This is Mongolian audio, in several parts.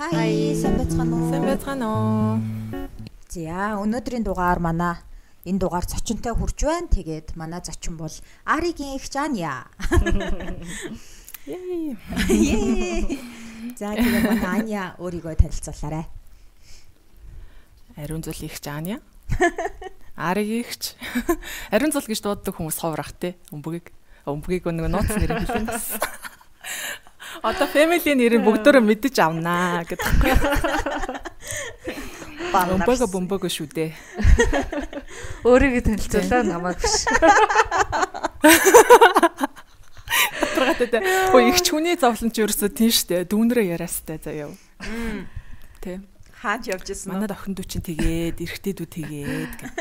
Хай, сайн байцгаана уу? Сайн байцгаана уу? За, өнөөдрийн дугаар манай энэ дугаар зочинтой хүрч байна. Тэгээд манай зочин бол Аригийн их Жаня. Yay. За, тэгээд манай Аня өөрийгөө танилцуулаарай. Ариун зул их Жаня. Ари ихч. Ариун зул гэж дууддаг хүмүүс ховрах те. Өмбөгийг нэг нууц нэрээр хэлэн бас. Одоо family нэрийг бүгдөө мэдэж авнаа гэдэг. Бомбого шүү дээ. Өөрийгөө танилцуулаа намайг биш. Өө их хүний зовлон ч ерөөсөө тийм штэ. Дүүнрээ яриастай заяа. Тэ. Хаач явж ирсэн манай охин дүү чинь тэгээд эрэгтэй дүү тэгээд гэх.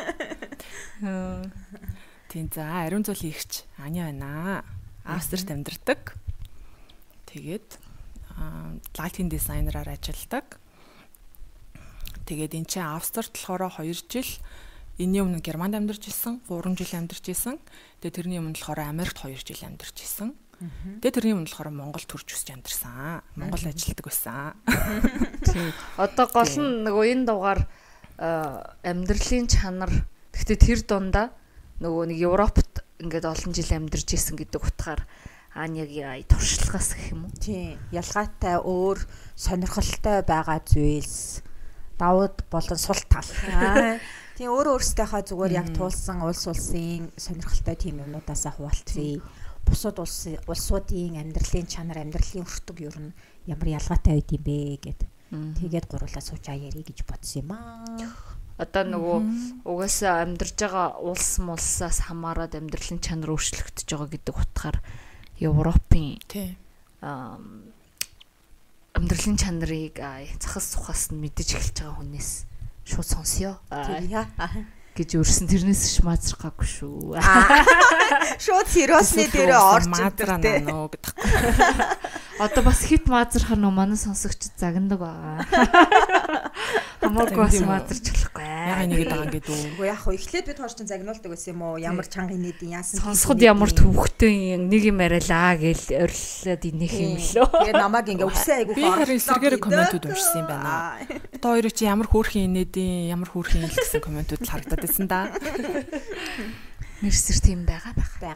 Тийм за ариун зул ихч Аня байна. Австрид амьдардаг. Тэгээд лайтинг дизайнераар ажилладаг. Тэгээд энэ чинь Австрид болохоор 2 жил энэний өмнө Германд амьдарч исэн, 3 жил амьдарч исэн. Тэгээд тэрний өмнө болохоор Америкт 2 жил амьдарч исэн. Тэгээд тэрний өмнө болохоор Монголд төрж өсч амьдарсан. Монгол ажилладаг байсан. Тийм. Одоо гол нь нөгөө энэ дугаар амьдралын чанар. Гэхдээ тэр дундаа нөгөө нэг Европт ингээд олон жил амьдарч исэн гэдэг утгаар Анягийн туршлагаас гэх юм уу? Тийм. Ялгаатай өөр сонирхолтой байгаа зүйлс давууд болон сул тал. Тийм өөрөө өөрсдийнхөө зүгээр яг туулсан улс улсын сонирхолтой тийм юмнуудаас хуваалцъя. Бусад улсуудын амьдралын чанар, амьдралын өртөг ер нь ямар ялгаатай байд юм бэ гэд. Тэгээд гурлаа суучаа ярих гэж бодсон юм аа. Одоо нөгөө угаасаа амьдарч байгаа улсаас хамаарат амьдралын чанар өөрчлөгдөж байгаа гэдэг утгаар Европын амьдралын чанарыг цахас сухаас нь мэдэж эхэлж байгаа хүнээс шууд сонсё. Гэж өөрсөн тэрнээс ч маазрахаагүй шүү. Шууд сериосны дээр орж маазрана нөө гэдэг. Одоо бас хит маазрахаар нөө манай сонсогч загнадаг байгаа. Хамаагүй бас маазарч болохгүй. Яг нэг байгаа гэдэг үү. Уу яг хөө эхлээд бид хоёр ч загнуулдаг байсан юм уу? Ямар чанга инээдин яасан. Сонсоход ямар төвхтэй нэг юм арилаа гэж ориллоод инех юм лөө. Тэгээ намайг ингээ үгсэн айгуу. Би харин эсрэгээр комментүүд уншсан юм байна. Одоо хоёрыг чи ямар хөөрхөн инээдин, ямар хөөрхөн ил гэсэн комментүүд л харагдаад байсан да. Нэрсэр тийм байгаа.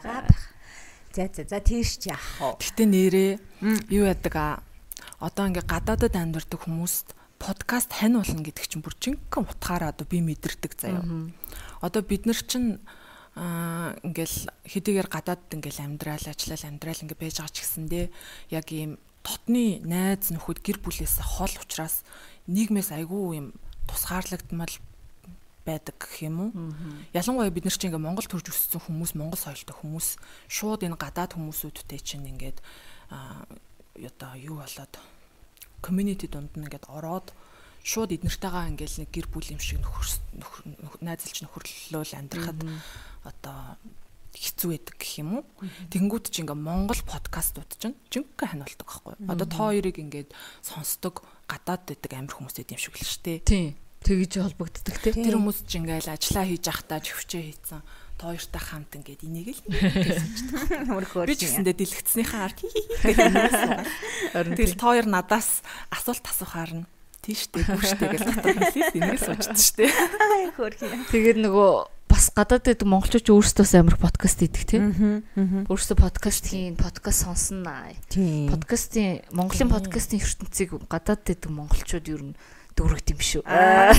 За тийш чи яах вэ? Гэтэ нэрээ юу яадаг одоо ингээ гадаадад амьдардаг хүмүүст подкаст хань болно гэдэг чинь бүр жинхэнэ утгаараа одоо би мэдэрдэг заяа. Одоо бид нар чинь ингээл хэдийгээр гадаадд ингээл амьдрал ингээ байж байгаа ч гэсэндээ яг ийм дотны найз нөхөд гэр бүлээс хол учраас нийгмээс айгүй юм тусгаарлагдмал байдаг гэх юм уу. Ялангуяа бид нар чинь ингээ Монгол төрж өссөн хүмүүс, Монгол соёлтой хүмүүс шууд энэ гадаад хүмүүсүүдтэй чинь ингээд одоо юу болоод community дунд нь ингээд ороод шууд эднэртэйгээ ингээл нэг гэр бүл юм шиг найзалж нөхөрлөлөөл амьдрахад одоо хэцүү байдаг гэх юм уу. Тэнгүүд чи ингээ Монгол подкастууд чинь жинхэнэ хань болдог байхгүй. Одоо та хоёрыг ингээд сонсдог гадаад байдаг амир хүмүүстэй юм шиг л шүү дээ. Тийм. Тэгж холбогддог те. Тэр хүмүүс ч ингээл ажиллаа хийж ахтаа живчээ хийцэн. Та хоёртай хамт ингээд энийг л хэлчихдэг. Би ч гэсэндээ дэлгэцснийхээ ард тэгэл та хоёр надаас асуулт асуухаар нь тийштэй бүрштэй гэж татсан энийг суучдаг штэ. Тэгээд нөгөө бас гадаад байдаг монголчууд өөрсдөө амар подкаст хийдэг тийм. Өөрсдөө подкаст хийн, подкаст сонсноо. Подкастын Монголын подкастын ертөнцийг гадаад байдаг монголчууд ер нь дүүрэгт юм шүү.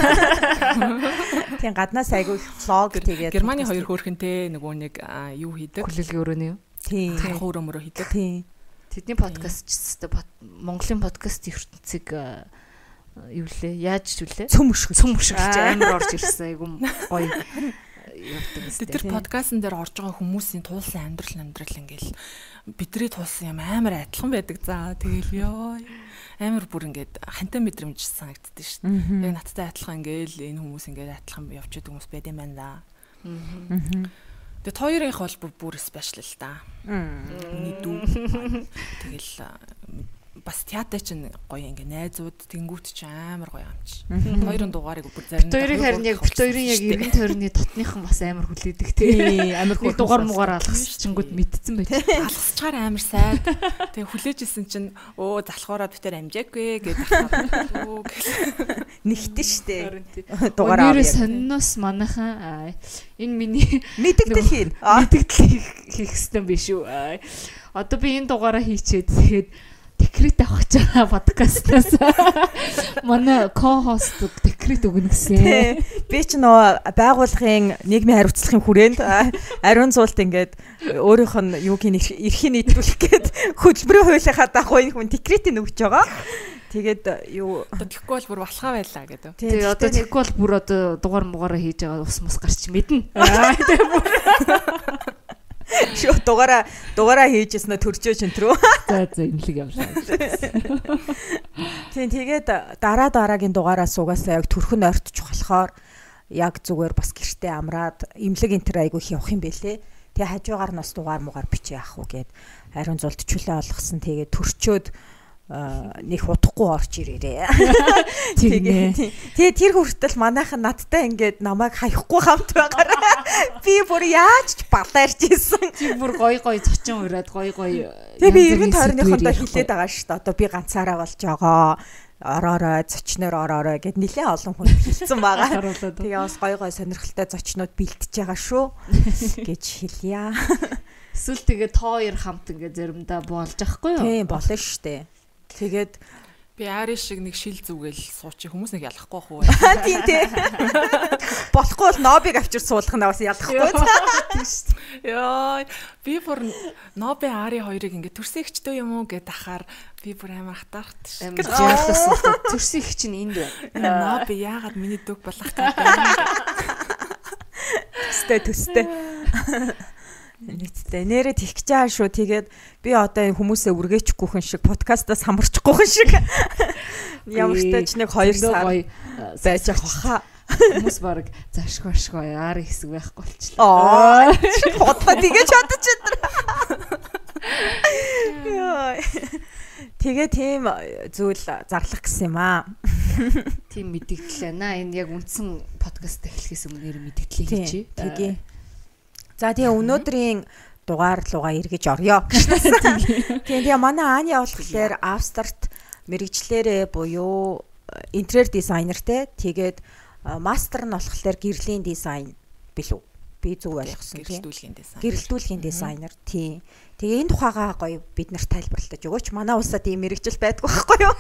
Тийм гаднаас айгүй влог тэгээд Германы хоёр хөөрхөнтэй нөгөө нэг юу хийдэг? Хүлээлгийн өрөөний юу? Тийм. Хөөрөмөрөө хийдэг. Тийм. Тэдний подкаст ч гэсэн Монголын подкаст ертөнцийг юу лээ? Яаж зүлээ? Цөм өшгөж амар орж ирсэн айгүй гоё. Тэр подкастн дээр орж байгаа хүмүүсийн туулсан амьдрал ингээл бидний туулсан юм амар адилхан байдаг. За тэгэл ёо амар бүр ингээд хантай мэдрэмж санагддаг шүү дээ. Яг надтай адилхан ингээл энэ хүмүүс ингээд адилхан явж идэг хүмүүс байд юм байна да. Тэгээд хоёрынх бол бүр спешиал л да. Миний дүү тэгэл бас театр чинь гоё ингээ найзууд тэнгүүт ч амар гоё юм чи. Хоёрын дугаарыг бүр зарим хоёрын харин яг хоёрын яг эргэн тойрны дотныхан бас амар хүлээдэг тий. Амар нэг дугаар мугаар алгасчингууд мэдсэн байж. Алгасчаар амар сайд. Тэгээ хүлээжсэн чинь залхуураад битэр амжаагүй гэдэг ахаа. Нэгтэн штэ. Дугаар авъя. Сонноос манайхан энэ миний мэддэгдэл хийн. Мэддэгдэл хийх хэрэгтэй биш үү? Одоо би энэ дугаараа хийчээд тэгээд декрет авах гэж байгаа подкастнаас манай ко-хост декрет өгнө гэсэн. Би ч нөө байгууллагын нийгмийн хариуцлагын хүрээнд ариун цуулт ингээд өөрийнх нь юуг эрхийн нийтрүүлэх гээд хөтөлбөрийн хуулийнхаа дагуу энэ хүн декретийг өгч байгаа. Тэгээд юу тэгэхгүй бол бүр балхаа байлаа гэдэг. Тэгээ одоо тэгэхгүй бол бүр одоо дугаар мугаараа хийж байгаа ус мус гарч мэднэ. Шо дугаараа хийжсэн нь төрчөө чөнтрөө. За имлэг явшаа. Тэгээд дараагийн дугаараас угаасаа яг төрхөн ойртож болохоор яг зүгээр бас гэртээ амраад имлэг энтер айгу их явах юм бэлээ. Тэгээ хажуугаар нас дугаар мугаар бичээ яах уу гэд ариун зулт чөлөө олгосон. Тэгээд төрчөөд нэг удахгүй орж ирээрээ. Тэгээ тэр хүртэл манайхан надтай ингээд намайг хаяхгүй хамт байгаараа. Би бүр яаж ч балаарч ийсэн. Чи бүр гоё зочин ураад гоё. Тэгээ би эргэн тойрныхондоо хилээд байгаа шүү дээ. Одоо би ганцаараа болж байгаа. Ороорой зочноор ороорой гэд нэлээ олон хүн хэлсэн байгаа. Тэгээ бас гоё сонирхолтой зочнууд бэлтэж байгаа шүү гэж хэлье. Эсвэл тэгээ тоо хоёр хамт ингээд заримдаа болж ахгүй юу? Тийм болно шүү дээ. Тэгээд би Ари шиг нэг шил зүгээл суучих хүмүүс нэг ялахгүй хөө. Тийм тий. Болохгүй бол Нобиг авчир суулгах нь бас ялахгүй тийм шүү дээ. Яа, би бүр Ноби Ари хоёрыг ингээд төрсөн ихчтэй юм уу гэд ахаар би бүр амар хатаарт шүү. Амар жаалсан. Төрсөн их чинь энд байна. Ноби яагаад миний дөг болох таа бэ? Төстэй. Нийтдээ нэрээ тэгж байгаа шүү. Тэгээд би одоо энэ хүмүүсээ үргээчихгүйхэн шиг подкастаас хамарчихгүйхэн шиг ямар ч тач нэг 2 сар байж авах хаа. Хүмүүс баг зашгүй яар хэсэг байхгүй болчихлоо. Хотлоо тэгэж бодож өдр. Тэгээ тийм зүйл зарлах гэсэн юм аа. Тийм мэдээлэл байна. Энэ яг үндсэн подкаст эхлэхээс өмнө мэдээлэл хийчихье. Тэгээ. За тэгээ өнөөдрийн дугаар руугаа эргэж орё. Тэгээ манай Ани болохоор Австрт мэрэгчлэрээ буюу интерьер дизайнер те. Тэгээд мастер нь болохоор гэрлийн дизайн билүү. Би зөв ойлгосон тийм. Гэрэлтүүлгийн дизайнер тийм. Тэгээ энэ тухайгаа гоё бид нарт тайлбарлаж өгөөч. Манай улсад ийм мэрэгжил байдгүй байхгүй юу?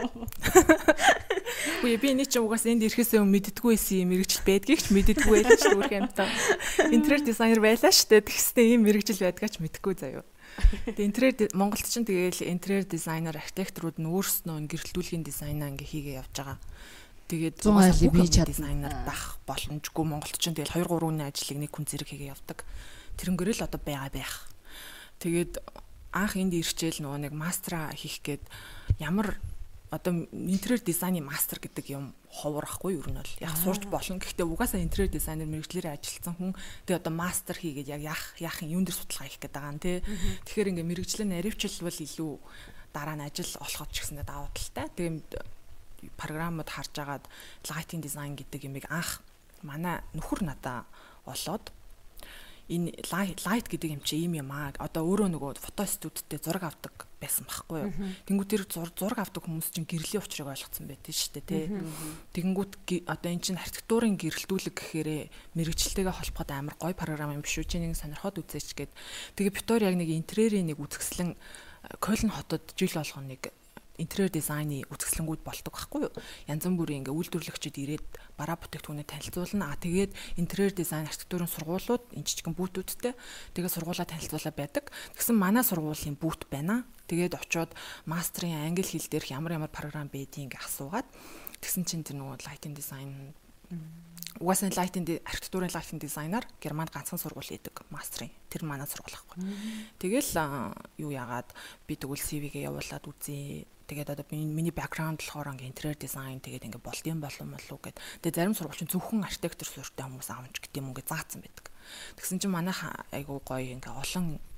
Үгүй би энэ чинь угаас энд ирэхээс өмнө мэддэггүй байсан юм мэрэгжил байдгийг ч мэддэггүй байлаа ч зүгээр юмтаа. Интерьер дизайнер байлаа штэ. Тэгстэй ийм мэрэгжил байдгаа ч мэдхгүй заяа. Тэгээ интерьер Монголд чинь тэгээл интерьер дизайнер архитекторууд нь өөрснөө гэрэлтүүлгийн дизайнаа ингээ хийгээ явж байгаа. Тэгээд дизайнер байх боломжгүй Монголд ч тэгэл 2 3 хүний ажлыг нэг хүн зэрэг хийгээ явдаг. Тэрнгэрэл одоо байх. Тэгээд анх энд ирчээл нөгөө нэг мастера хийх гээд ямар одоо интерьер дизайны мастер гэдэг юм ховрахгүй юу ер нь бол яг сурч болно. Гэхдээ угаасаа интерьер дизайнер мэрэгчлэрээ ажилласан хүн тэгээ одоо мастер хийгээд яг яах юм дээр судалгаа хийх гэдэг байгаа юм тий. Тэгэхээр ингээ мэрэгчлэн наривчлбал илүү дараа нь ажил олоход ч гэсэндээ давуу талтай. Тэгээ програмууд харж агаад lighting design гэдэг юмыг анх манай нөхөр надаа олоод энэ light гэдэг юм чи ийм юм аа. Одоо өөрөө нөгөө фото студидтэй зураг авдаг байсан байхгүй юу. Тэнгүүт тэр зураг авдаг хүмүүс чинь гэрлийн учрыг ойлгоцсон байдэн шүү дээ тий. Тэнгүүт одоо эн чинь архитектурын гэрэлтүүлэг гэхээрээ мэрэгчлэлтэйгээ холбоход амар гоё програм юм биш үү? Чи нэг сонирхоод үзээч гээд. Тэгээ битүүр яг нэг интерьерийн нэг үзэсгэлэн Кёлн хотод жил болгоно нэг интерьер дизайны үзэсгэлэнгүүд болдог байхгүй юу? Янз бүрийн ингээ үйлдвэрлэгчид ирээд бараа бүтээгдэхүүнээ танилцуулна. Тэгээд интерьер дизайн архитектурын сургуулиуд энэ жижигэн бүүтүүдтэй тэгээд сургуулаа танилцуулаа байдаг. Тэгсэн манай сургуулийн бүүт байна. Тэгээд очиод мастерын англи хэл дээрх ямар програм байдгийг ингээ асуугаад тэгсэн чинь тэр нөгөө lighting design угаасаа архитектурын lighting designer Германд ганцхан сургууль хийдэг мастерын. Тэр манай сургууль байхгүй. Тэгэл юу яагаад би тэгвэл CV-гээ явуулаад үзье. Тэгээд одоо миний бэкграунд болохоор ингээ интерьер дизайн тэгээд ингээ болдсон болов гэд. Тэгээд зарим сургууль чинь зөвхөн архитектор суурьтай хүмүүс аавч гэдэг юм ингээ заасан байдаг. Тэгсэн чинь манайх айгуу гоё ингээ олон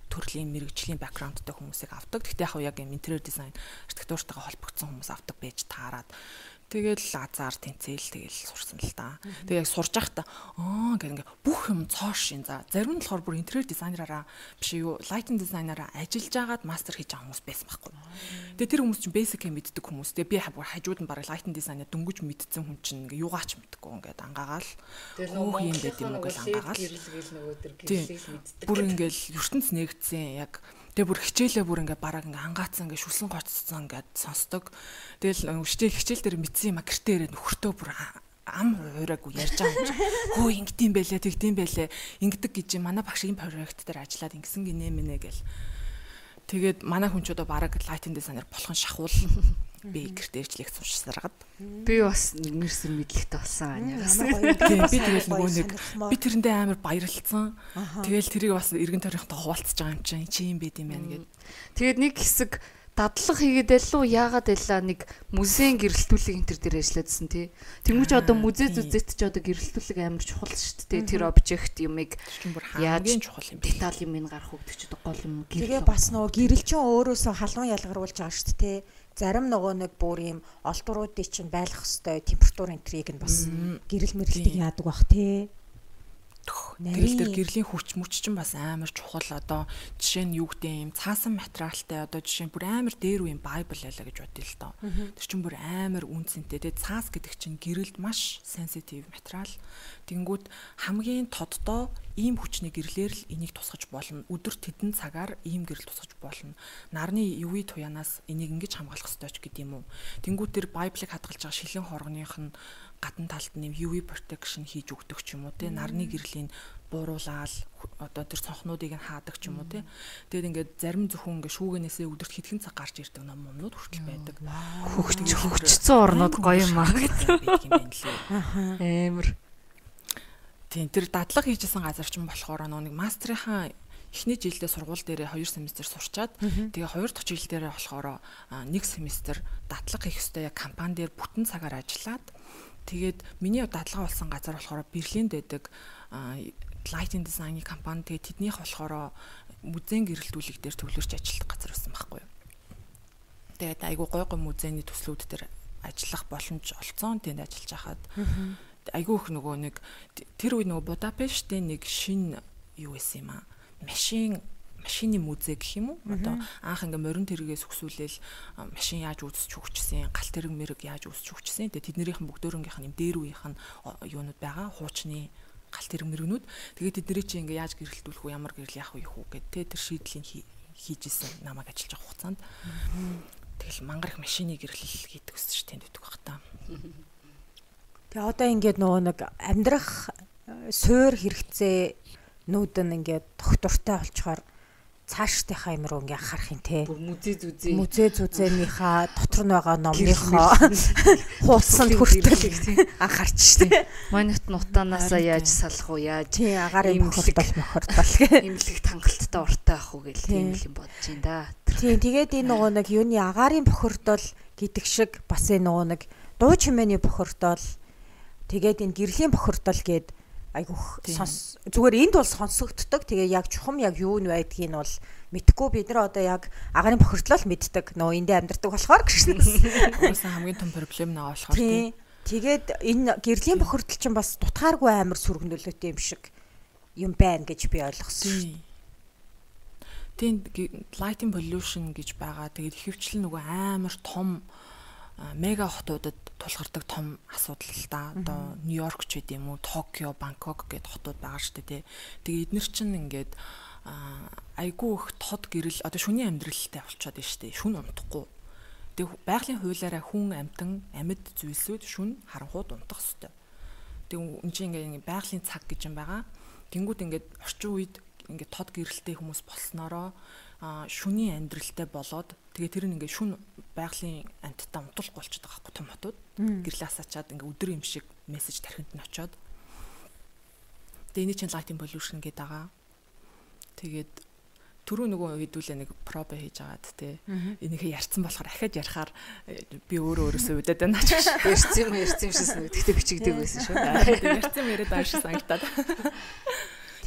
төрлийн мэрэгжлийн бэкграундтай хүмүүсийг авдаг. Гэхдээ яг интерьер дизайн, архитектуртайгаа холбогдсон хүмүүс авдаг байж таарад. Тэгэл лазар тэнцэл тэгэл сурсан л та. Тэгээ яг сурж байхдаа гэх ингээ бүх юм цоош шин. За зарим нь болохоор бүр интерьер дизайнераараа биш юу, лайтинг дизайнераараа ажиллаж агаад мастер хийж байгаа хүмүүс байсан байхгүй. Тэгээ тэр хүмүүс чинь basic-ийг мэддэг хүмүүс. Тэгээ би хажууд нь бараг лайтинг дизайнер дөнгөж мэдсэн хүн чинь ингээ юугаач мэдхгүй ингээд ангаагаал. Хөөх юм байт юм уу гэж ангаагаал. Гэрэл нөгөө тэр гэрлийг мэддэг. Бүр ингээл ертөнц нэгдсэн яг тэгээ бүр хичээлээ бүр ингээ бараг ингээ ангаацсан ингээ шүлсэн гоцсон ингээд сонсдог. Тэгэл хичээл дээр мэдсэн юм а гэртээ ирээд нөхөртөө бүр ам хуураагүй ярьж байгаа юм чи. Хөө ингэдэм байлээ, тэгдэм байлээ. Ингэдэг гэж манай багш ийм проект дээр ажиллаад ингэсэн гинэ мэнэ гэл. Тэгээд манай хүн ч одоо бараг лайтинг дизайнер болох нь шахуул. Би гэртээ ирж лекц уншсараад. Би бас нэрсэр мэдлэгтэй болсон анягаас. Би тэгэл нөгөө нэг би тэрэндээ амар баярлцсан. Тэгэл тэрийг бас эргэн тойрныхтой хуваалцаж байгаа юм чинь чи юм байд юм байна гэд. Тэгээд нэг хэсэг дадлага хийгээд байлуу яагаад байлаа нэг музейн гэрэлтүүлэг энэ төр дээр ажиллаадсэн тий. Тэнгүүч одоо музей зүзэт ч одоо гэрэлтүүлэг амар чухал шүү дээ. Тэр обжект юмыг яаж чухал юм бэ? Деталь юм гарах үг ч одоо гол юм. Тэгээ бас нөгөө гэрэлчин өөрөөсөө халуун ялгаруулж байгаа шүү дээ. Зарим нөгөө нэг бүр юм олдуруудыг чинь байлгах хэвээр температур энтриг нь бас гэрэл мэрэлтийг яадаг бах тий. Гэрэл дээр гэрлийн хүч мөч чинь бас амар чухал. Одоо жишээ нь юу гэдэг юм цаасан материалтай одоо жишээ нь бүр амар дээр үеийн Bible байлаа гэж бодъё л доо. Тэр чинь бүр амар үнцэнтэй. Тэгээ цаас гэдэг чинь гэрэлд маш sensitive материал. Тэнгүүд хамгийн тоддоо ийм хүчний гэрлэр л энийг тусгаж болно. Өдөр тэдэн цагаар ийм гэрэл тусгаж болно. Нарны UV туянаас энийг ингэж хамгаалах ёстой ч гэдэг юм уу. Тэнгүүд тэр Bible-ыг хадгалж байгаа шилэн хоргоных нь гадна талд нэм UV protection хийж өгдөг ч юм уу те нарны гэрлийн бууруулаад одоо тэр цонхнуудыг нь хаадаг ч юм уу те тэгээд ингээд зарим зөвхөн ингээд шүүгэнээсээ өдөрт хэдхэн цаг гарч ирдэг номнууд хүртэл байдаг. Хөгжсөн орнууд гоё юм аа гэдэг юм байна лээ. Амар. Тийм тэр дадлага хийжсэн газар ч юм болохоор нэг мастрынхаа эхний жилдээ сургууль дээр 2 семестр сурчаад тэгээ 2 дахь жил дээр болохоор 1 семестр дадлага хийх ёстой яг компани дээр бүтэн цагаар ажиллаад тэгээд миний дадлага болсон газар болохоор Берлинд байдаг lighting design-ийн компани. Тэгээд тэднийх болохоор музейн гэрэлтүүлэг дээр төвлөрч ажиллах газар байсан байхгүй юу. Тэгээд айгүй гой музейний төслүүд дээр ажиллах боломж олцсон. Тэнд ажиллаж хахад айгүй их нөгөө нэг тэр үе нөгөө Будапештийн нэг шин юу байсан юм аа. Машины музей гэх юм уу? Одоо анх ингээ морин тэрэгээс өксүүлээл машин яаж үүсч хөгжсөн, галт тэрэг мэрэг яаж үүсч хөгжсөн. Тэгээд тэднэрийнхэн бүгдөөрөнгийнх нь юм дээр үеийнх нь юунууд байгаа. Хуучны галт тэрэг мэрэгнүүд. Тэгээд тэдний чинь ингээ яаж гэрэлтүүлэх үү, ямар гэрэл яах вэ гэд тэр шийдлийн хийжсэн намайг ажиллаж байгаа хугацаанд. Тэгэл мангар их машины гэрлэл хийдэг өсч тэнд өгдөг баг та. Тэгээ одоо ингээд нөгөө нэг амьдрах суур хэрэгцээ нүүдэн ингээд доктортой болчоор цаашдынхаа юм руу ингээ харах юм те. Музей зүзээнийхээ дотор нь байгаа номныхоо хуудсанд хүртэл анхаарч штэ. Манайт нутаанаасаа яаж салах уу, яаж агарын мохордол гэх имлэг тангалттай уртай ах уу гэл тийм л юм бодож байна да. Тийм тэгээд энэ нөгөө нэг юуны агарын бохордол гэдэг шиг бас энэ нөгөө нэг дуу чимээний бохордол тэгээд энэ гэрлийн бохордол гээд айгүйх зүгээр энд бол сонсогддог. Тэгээ яг чухам яг юу нь байдгийг нь бол мэдхгүй. Бид нар одоо яг агарын бохирдлол мэддэг. Нөө эндээ амьдардаг болохоор гэж. Уусаа хамгийн том проблем нэг болохоор тийм. Тэгээд энэ гэрлийн бохирдол чинь бас дутгааргүй амар сүргэнүүлэлттэй юм шиг юм байна гэж би ойлгосон. Тийм lighting pollution гэж байгаа. Тэгээд ихэвчлэн нөгөө амар том мега хотуудад тулгардаг том асуудал л да. Одоо Нью-Йорк ч гэдэм юм уу, Токио, Бангкок гэд хотууд байгаа шүү дээ. Тэгээ эднэр чинь ингээд айгүй их тод гэрэл одоо шүний амьдралтай болчиход байна шүү дээ. Шүн унтахгүй. Тэгээ байгалийн хуулиараа хүн амьд зүйлсүүд шүн харанхууд унтах ёстой. Тэгээ энэ чинь ингээд байгалийн цаг гэж юм байгаа. Тэнгүүд ингээд орчин үед ингээд тод гэрэлтэй хүмүүс болсноороо шүний амьдралтай болоод тэгээ тэр нь ингээ шүн байгалийн амьтдаа унтуулахгүй болчиход байгаа байхгүй том хотууд гэрлээс ачаад ингээ өдөр юм шиг мессеж тархинд нь очоод тэгээ энэ чинь lighting pollution гэдэг байгаа. Тэгээд түрүү нөгөө хэдүүлээ нэг пробе хийж агаад те энийхээ ярьсан болохоор ахаад ярихаар би өөрөөсөө удаад байна ч гэж ярьсан юм шиг санагдав. Тэгтээ бичигдэг байсан шүү. Ярьсан яриад ааш санагдаад.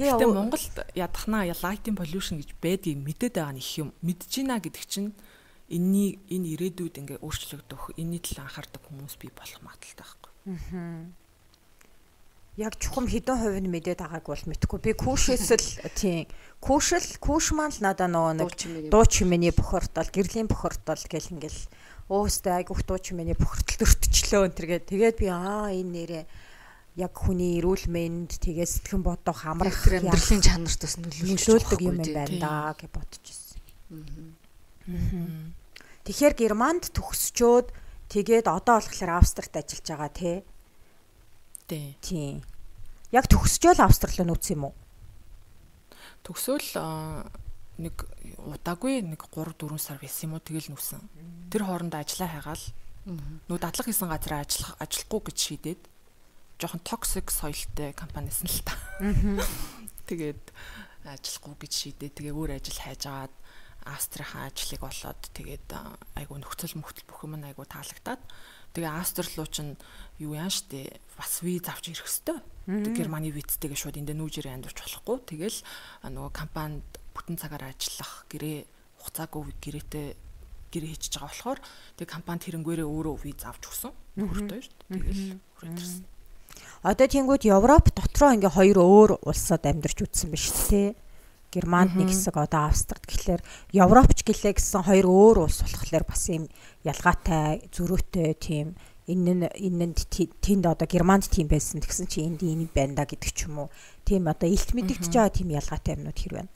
Гэтэ Монголд ядахнаа lighting pollution гэж байдгийг мэдээд байгаа нь их юм. Мэдж байна гэдэг чинь энэ ирээдүйд ингээ өөрчлөгдөх, энэний талаар анхаардаг хүмүүс бий болох магадaltaй байхгүй. Яг чухам хэдэн хувь нь мэдээд байгааг бол мэдхгүй. Би күүшээс л тийм күүш маань л надаа нөгөө нэг дуу чимээний бохирдол, гэрлийн бохирдол гэл ингээл өөстэй айгүйх дуу чимээний бохирдол өртчлөө энэ тэгээд би энэ нэрээ яг хүний эрүүл мэнд тэгээ сэтгэн бодох амрах амьдралын чанарт бас нөлөөлдөг юм байна да гэж бодож ирсэн. Тэгэхээр Германд төгсчөөд тэгээд одоо болохоор Австрид ажиллаж байгаа тий. Тийм. Яг төгсчөөл Австрал руу нүүсэн юм уу? Төгсөөл нэг удаагүй нэг 3-4 сар байсан юм уу тэгэл нүүсэн. Тэр хооронд ажиллаа хайгаал нүү дадлага хийсэн газараа ажиллахгүй гэж шийдээд жоохон токсик соёлтой компаниас нь л та. Тэгээд ажиллахгүй гэж шийдээ. Тэгээ өөр ажил хайж агаад Австрийн ажлыг олоод тэгээд айгу нөхцөл бүх юм айгу таалагдаад тэгээ Австрал руу чинь юу яан штэ бас виз авч ирэх хэвээр. Тэг Германы визтэйгээ шууд энд нүүжирээ амьдарч болохгүй. Тэгэл нөгөө компанид бүтэн цагаар ажиллах гэрээ хугацаагүй гэрээ хийчихэж байгаа болохоор тэг компанид хэрэггээрээ өөрөө виз авч өгсөн. Нөхөртөө штэ. Тэгэл хүрээдэрсэн. Одоо тэнгууд Европ дотроо ингээ хоёр өөр улсад амьдарч үзсэн биш үү? Германд нэг хэсэг одоо Австрид гэхлээр Европч гэлээ гэсэн хоёр өөр улс болохоор бас юм ялгаатай зөрүүтэй тийм энэнд тэнд одоо Германд тийм байсан тэгсэн чи энд ийм байна да гэдэг ч юм уу. Тийм одоо илт мэдэгдэж байгаа тийм ялгаатай юмнууд хэр байна?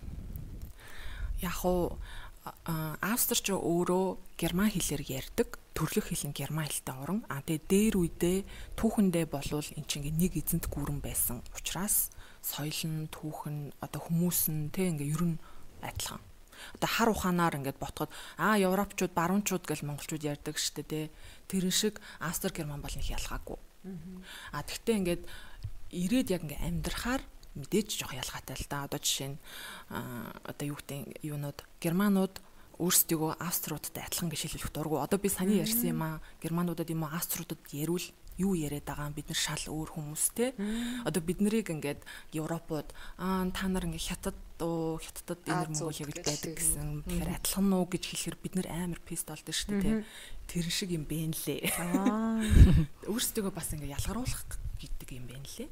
Яг уу Австрич өөрөө герман хэлээр ярьдаг. Төрлөх хэл нь герман хэлтэй орон. Тэгээ дээр үедээ түүхэндээ болвол эн чинь нэг эзэнт гүрэн байсан учраас соёл нь түүхэн одоо хүмүүс нь тэг ингээ ер нь адилхан. Одоо хар ухаанаар ингээд ботход европчууд баруунчууд гэж монголчууд ярьдаг штэ тэ. Тэрэн шиг Австри герман бол нэг ялгаагүй. Тэгтээ ингээд ирээд яг ингээ амьдрахаар мэдээж жоох ялгаатай л да. Одоо жишээ нь одоо юу гэдэг юунууд германууд өөрсдийгөө авструудтай адилхан гэж хэлэх дурггүй. Одоо би саний ярьсан юм германуудад юм авструудад ярил юу яриад байгаа юм бид нар шал өөр хүмүүстэй. Одоо бид нарыг ингээд Европууд та нар ингээд хятадд энэ Монгол яг л байдаг гэсэн. Тэгэхээр адилхан уу гэж хэлэхээр бид нар амар пист болдсон шүү дээ. Тэр шиг юм бэ нэлээ. Өөрсдийгөө бас ингээд ялгаруулах гэдэг юм бэ нэлээ.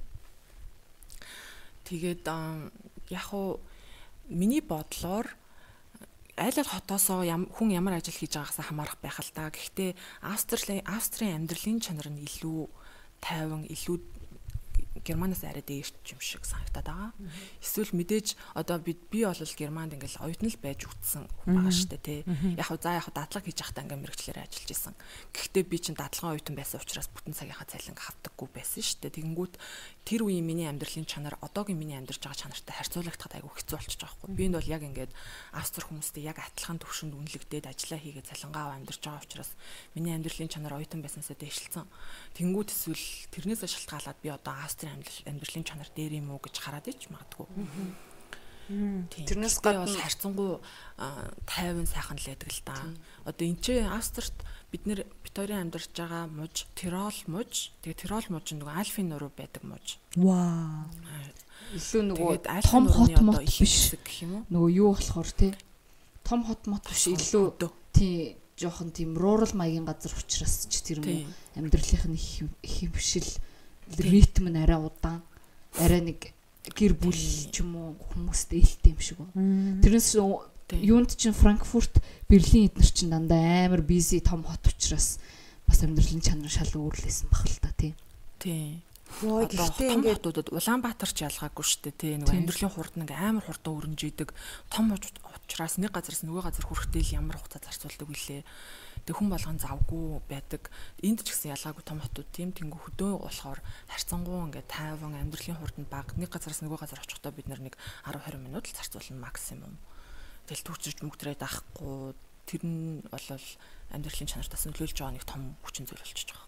Тэгээд яг уу миний бодлоор айл ал хотоосоо хүн ямар ажил хийж байгаасаа хамаарах байх л та. Гэхдээ Австрийн амьдралын чанар нь илүү тайван, илүү Германаас арай дээш юм шиг санагдаад байгаа. Эсвэл мэдээж одоо би бол Германд ингээл оюутан л байж үтсэн хүн байгаа шүү дээ, тий. Яг дадлага хийж байхдаа ингээл мэрэгчлэрээ ажиллаж исэн. Гэхдээ би чинь дадлага оюутан байсан учраас бүтэн цагийнхаа цалинг авдаггүй байсан шүү дээ. Тэгэнгүүт тэр үеийн миний амьдралын чанар одоогийн миний амьдарч байгаа чанартай харьцуулагдахад айгүй хэцүү болчихж байгаа хгүй. Би энэ бол яг ингээд Австри хүмүүстэй яг адилхан төвшөнд үнэлэгдээд ажиллаа хийгээд цалингаа амьдарч байгаа учраас миний амьдралын чанар оюутан байснасаа дээшилсэн. Тэнгүүт эсвэл тэрнээсээ шалтгаалаад би одоо Австрийн амьдралын чанар дээр юм уу гэж хараад ич магадгүй. Тэрнээс гадна харьцангуй тайван сайхан л байдаг л да. Одоо энэ ч Австрт бид хоёрын амьдарч байгаа муж Тирол муж. Тэгээ Тирол муж нөгөө Альфийн нуруу байдаг муж. Вау. Илүү нөгөө том хот мот биш гэх юм уу? Нөгөө юу болохоор тий. Том хот мот биш илүү тий жоохон тийм rural маягийн газар учраас ч тэр юм амьдралынх нь их юм биш л ритм нь арай удаан. Арай нэг гэр бүл ч юм уу хүмүүстэй илтэй юм шиг байна. Тэрнээс юунд чинь Франкфурт, Берлин эднэр чинь дандаа амар бизи том хот учраас бас амьдралын чанар шал өөрлөсөн бах л та тий. Тий. Йоо гэхдээ ингээд хотуудад Улаанбаатар ч ялгаагүй шүү дээ тий. Нөгөө амьдралын хурд нэг амар хурдан өрнжийдэг том учраас нэг газараас нөгөө газар хүрэхдээ ямар хугацаа зарцуулдаг вүлээ. Тэг хүн болгон завгүй байдаг. Энд ч гэсэн ялгаагүй том хотууд тийм тэнгүү хөдөө болохоор харьцангуй ингээд тайван амьдралын хурданд баг нэг газараас нөгөө газар очихдоо бид нэг 10-20 минут л зарцуулна максимум. Тэгэл түүчирч мөгдрээд авахгүй тэр нь бол амьдралын чанартаас нөлөөлж байгаа нэг том хүчин зүйл болчихж байгаа юм.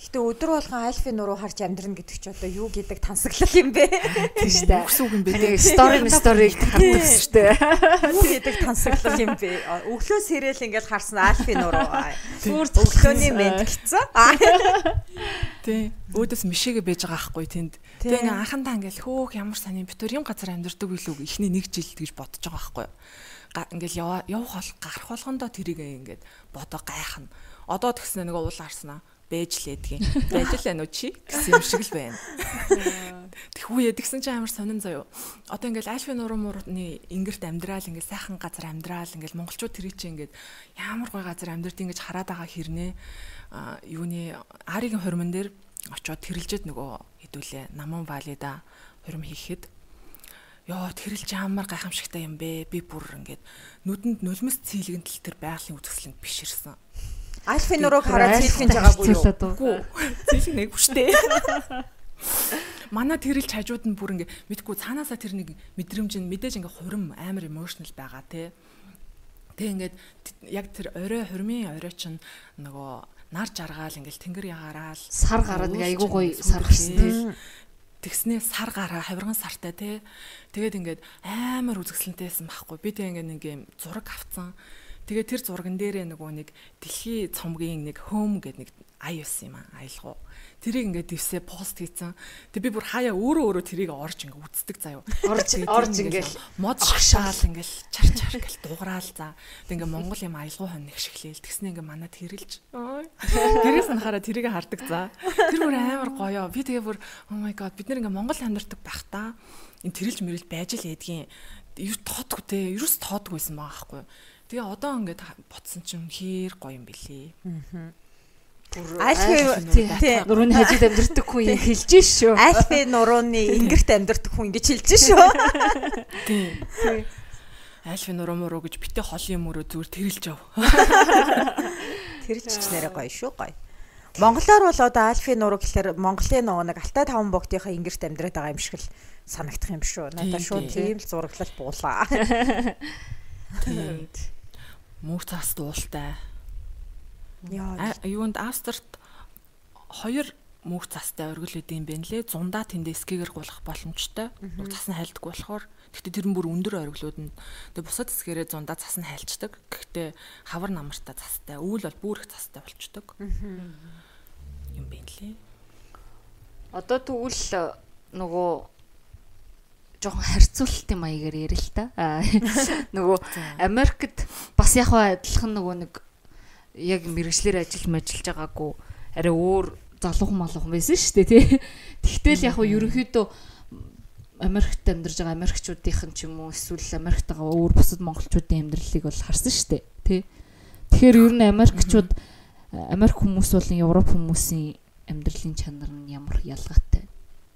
Гэтэ өдөр болгон альфийн нуруу харж амьдрна гэдэг чи одоо юу гэдэг тансаглал юм бэ? Тийм шүү дээ. Үгс үг юм бэ? Сториг хардаг шүү дээ. Юу гэдэг тансаглал юм бэ? Өглөө сэрэл ингээл харсан альфийн нуруу. Өглөөний мэд гэсэн. Тий. Өөдөөс мишээгээ байж байгаа байхгүй тэнд. Тэгээ ингээ анхандаа ингээл хөөх ямар сони битүүр юм газар амьдардаг билүү ихний 1 жил гэж бодож байгаа байхгүй. Ингээл явах бол гарах болгондоо тэрийг ингээд бодоо гайхна. Одоо тэгснэ нэг уул харснаа бэж лээдгийн. Байж л байна уу чи гэсэн юм шиг л байна. Тэгхүү тэгсэн чинь амар сонин заяо. Одоо ингээл альфийн нурууны ингэрт амьдрал ингээл сайхан газар амьдрал ингээл монголчууд тэрий чи ингээд ямар гой газар амьдрт ингэж хараад байгаа хэрнээ юуны Аригийн хормон дээр очиод тэрэлжэд нөгөө хэдүүлээ Наман Валида хурим хийхэд ёо тэрэлж ямар гайхамшигтай юм бэ би бүр ингээд нүдэнд нулимс цэйлгэнтэл тэр байгалийн үзэсгэлэнт биширсэн. Альфийн нурууг хараад цэйлгэж байгаагүй юу? Үгүй цэйлгэнэгүй штэ. Манай тэрэлж хажууд нь бүр ингээд мэдгүй цаанаасаа тэр нэг мэдрэмж нь мэдээж ингээд хурим амар эмошнл байгаа те. Тэг ингээд яг тэр орой хурмын орой чинь нөгөө нар жаргаал ингээл тэнгэр ягаараал сар гараад нэг айгуу гоё сар гисэн тэгснээ сар гараа хавирган сартай те тэгээд ингээд амар үзэсгэлэнтэйсэн байхгүй би тэг ингээд нэг юм зураг авцсан тэгээд тэр зурган дээрээ нөгөө нэг дэлхий цомгийн нэг хөөм гэдэг нэг ая байсан юм аялгау тэрийг ингээд дэвсээ пост хийцэн тэг би бүр хаяа өөрөө тэрийг орж ингээд үздэг заяа орж ингээд мод шагшаал ингээд чар гэл дуграал за тэг ингээд монгол юм аялгау хонь нэг шиглээл тэгснэ ингээд манад хэрэлж тэрээс анхаараа тэрийг хардаг за тэр бүр амар гоё би тэгээ бүр oh my god бид нэр ингээд монгол амьдардаг байх та энэ тэрэлж мэрэлж байж л эдгийн юу тоодгүй те ерөөс тоодгүйсэн байгаа байхгүй тэгээ одоо ингээд ботсон чинь хэр гоё юм бэлээ Альфийн нурууны хажууд амьдардаг хүн юм хэлж шүү. Альфийн нурууны ингэрт амьдардаг хүн ингэж хэлж шүү. Тийм. Альфийн нуруу гэж битээ холын мөрөө зүгээр тэрэлж ав. Тэрэлж ч нэрэ гоё шүү гоё. Монголоор бол одоо альфийн нуруу гэхэлэр Монголын нөгөө нэг Алтай таван богдынхаа ингэрт амьдраад байгаа юм шиг л санагдах юм шүү. Надад шууд тийм л зураглал буулаа. Тийм. Мөр цаас дуултай. Юунд Австрт 2 мөнх цастай оргил үдэм бэ нэлээ. Зундаа тэндээ скигэр гулах боломжтой. Цас нь хайлдаггүй болохоор. Гэхдээ тэр нь бүр өндөр оргилууд нь тэгээ бусад хэсгээрээ зундаа цас нь хайлцдаг. Гэхдээ хавар намартай цастай, өвөл бол бүр их цастай болчдөг. Юм бэ нэлээ. Одоо тэгвэл нөгөө жоохон харьцуулалтын маягаар ярил л та. Нөгөө Америкт бас яг адилхан нөгөө нэг яг мэрэгчлэр ажиллаж байгаагүй арай өөр залуухан малуухан байсан шүү дээ тий. Тэгтэл яг ерөнхийдөө Америкт амьдарж байгаа Америкчуудын ч юм уу эсвэл Америкт байгаа өөр бусад монголчуудын амьдралыг бол харсан шүү дээ тий. Тэгэхээр ер нь Америкчууд Америк хүмүүс болон Европ хүмүүсийн амьдралын чанар нь ямар ялгаатай?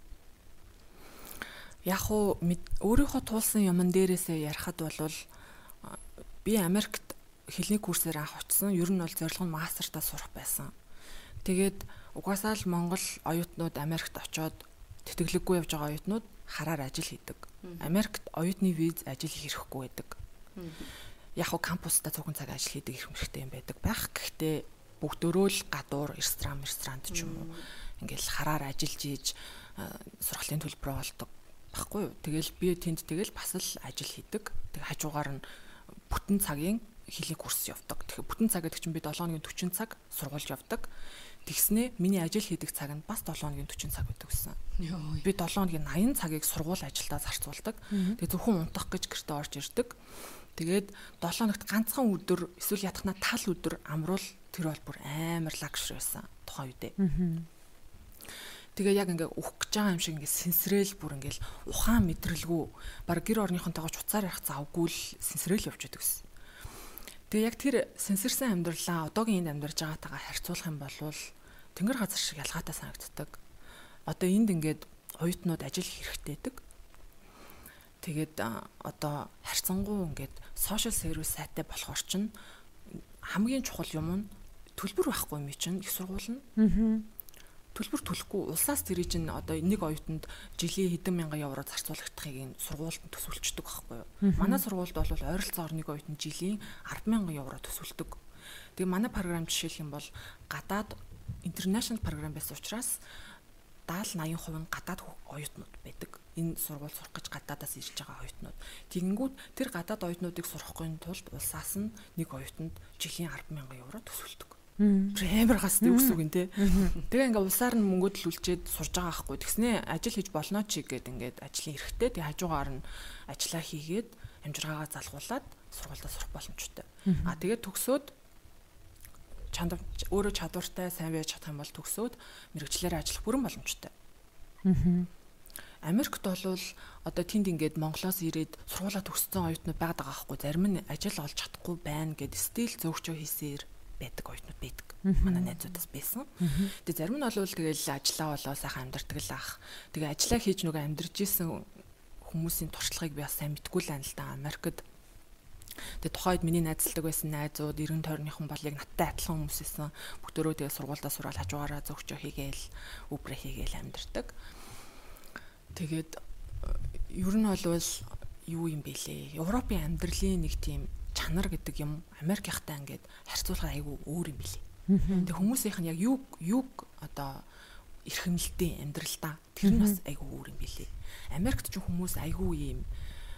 Яг уу өөрийнхөө туулсан юмн дээрээсээ ярихад бол би Америкт хэлний курсээр анх очсон. Ер нь бол зорилго нь мастертаа сурах байсан. Тэгээд угаасаа л Монгол оюутнууд Америкт очоод тэтгэлэггүй явж байгаа оюутнууд хараар ажил хийдэг. Америкт оюутны виз ажил хийхгүй байдаг. Яг уу кампустай цуган цаг ажил хийдэг их хэрэгтэй юм байдаг байх. Гэхдээ бүгдөө л гадуур ресторант ч юм уу ингээл хараар ажиллаж ийж сургалтын төлбөрөө олдог баггүй юу. Тэгэл би тэнд тэгэл бас л ажил хийдэг. Тэг хажуугаар нь бүтэн цагийн хэлний курс явдаг. Тэгэхээр бүтэн цаг гэдэг чинь би 7 хоногийн 40 цаг сургуульд явдаг. Тэгснээ миний ажил хийдэг цаг нь бас 7 хоногийн 40 цаг байдаг гэсэн. Би 7 хоногийн 80 цагийг сургууль ажилдаа зарцуулдаг. Тэгээ зөвхөн унтах гэж гэртээ орж ирдэг. Тэгээд 7 хоногт ганцхан өдөр эсвэл ятгахна тал өдөр амруул тэр бол бүр амар лагшр байсан тухайн үедээ. Тэгээ яг ингээ өөх гэж байгаа юм шиг ингээ сэнсрээл бүр ингээл ухаан мэдрэлгүй баг гэр орныхонтойгоо уцаар явах завгүй л сэнсрээл явж байдаг гэсэн. Тэгээ яг тэр сэнсэрсэн амьдралаа одоогийн энд амьдарч байгаатайгаа харьцуулах юм бол тэнгэр газар шиг ялгаатай санагддаг. Одоо энд ингээд оюутнууд ажил хэрэгтэйдэг. Тэгээд одоо харьцангуй ингээд сошиал сервис сайтай болохоор чинь хамгийн чухал юм нь төлбөр байхгүй юм чинь их сургууль нь. Төлбөр төлөхгүй улсаас тэр чинь одоо нэг оюутанд жилийн хэдэн мянган евро зарцуулагдахыг сургуульд нь төсвөлчдөг байхгүй юу. Манай сургуульд бол ойролцоогоор нэг оюутанд жилийн 10,000 евро төсвөлдөг. Тэгээ манай програм жишээлх юм бол гадаад international програм байсан учраас 70-80% нь гадаад оюутнууд байдаг. Энэ сургууль сурах гэж гадаадаас ирж байгаа оюутнууд. Тэгэнгүүт тэр гадаад оюутнуудыг сурахгүй тулд улсаас нь нэг оюутанд жилийн 10,000 евро төсөлдөг. Амар гастай үс үг нэ. Тэгээ ингээ улсаар нь мөнгө төлүүлчихэд сурж байгаа байхгүй. Тэгснээ ажил хийж болно ч гэгээд ингээд ажлын эрэхтэй тэгээ хажуугаар нь ажиллаа хийгээд амжиргаагаа залгуулад сургуультай сурах боломжтой. Тэгээд төгсөөд өөрөө чадвартай сайн байж чадах юм бол төгсөөд мэрэгчлэрээ ажиллах бүрэн боломжтой. Америкт бол одоо тэнд ингээд Монголоос ирээд сургуулаа төгссөн оюутнууд байгаад байгаа байхгүй. Зарим нь ажил олж чадахгүй байна гэд стил зөөгчөө хийсээр байдаг оюутнууд байдаг. Манай найзуудаас байсан. Тэгээ зарим нь бол тэгэл ажиллаа болоо сайхан амьдардаг л ах. Тэгээ ажиллаа хийж нөгөө амьдарч исэн хүмүүсийн туршлагыг би бас сайн мэдгүй л байна л да. Америкт тэгээ тухайд миний найзалдаг байсан найзууд 90 тойрныхан бол яг надтай адилхан хүмүүс байсан. Бүгдөө тэгээ сургуультай сураад хажуугаараа зөөгчөө хийгээл үбрэ хийгээл амьдардаг. Тэгээд ер нь бол юу юм бэлээ? Европын амьдралын нэг тийм чанар гэдэг юм Америкийнхтай ингээд харьцуулахад айгүй өөр юм бэлээ. Тэгээ хүмүүсийнх нь яг юг одоо эрхэмлэлтийн амьдралдаа тэр нь бас айгүй өөр юм бэлээ. Америкт ч хүмүүс айгүй юм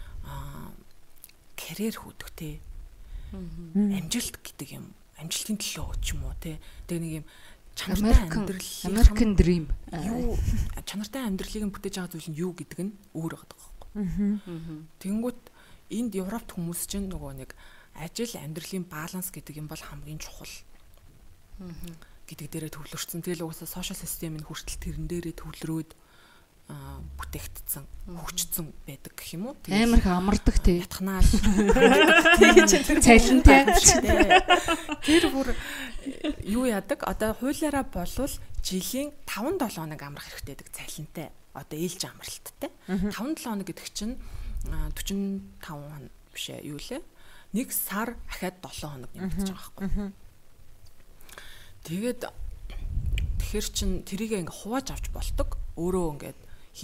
карьер хөөдөг те. Амжилт гэдэг юм. Амжилтын төлөө ч юм уу те. Тэгээ нэг юм чанартай амьдрал American dream. Юу чанартай амьдралыг бүтээж байгаа зүйл нь юу гэдэг нь өөр байгаа байхгүй. Тэнгүүт энд Европт хүмүүс чинь нөгөө нэг ажил амьдралын баланс гэдэг юм бол хамгийн чухал гэдэг дээрээ төвлөрсөн. Тэгэл угаасаа сошиал систем нь хүртэл тэрэн дээрээ төвлөрөөд бүтээгдсэн, хөгжсөн байдаг гэх юм уу? Амар их амардаг тий. Ятхнаал. Тэгээд цалинтай. Тэр бүр юу яадаг? Одоо хуулиараа болвол жилийн 5-7 хоног амрах хэрэгтэй гэдэг цалинтай. Одоо ээлж амралттай. 5-7 хоног гэдэг чинь 45 биш ээ юу лээ? Нэг сар ахаад 7 хоног нэмэгдэж байгаа байхгүй. Тэгээд тэгэхэр чин тэрийг ингээ хувааж авч болдог. Өөрөө ингээд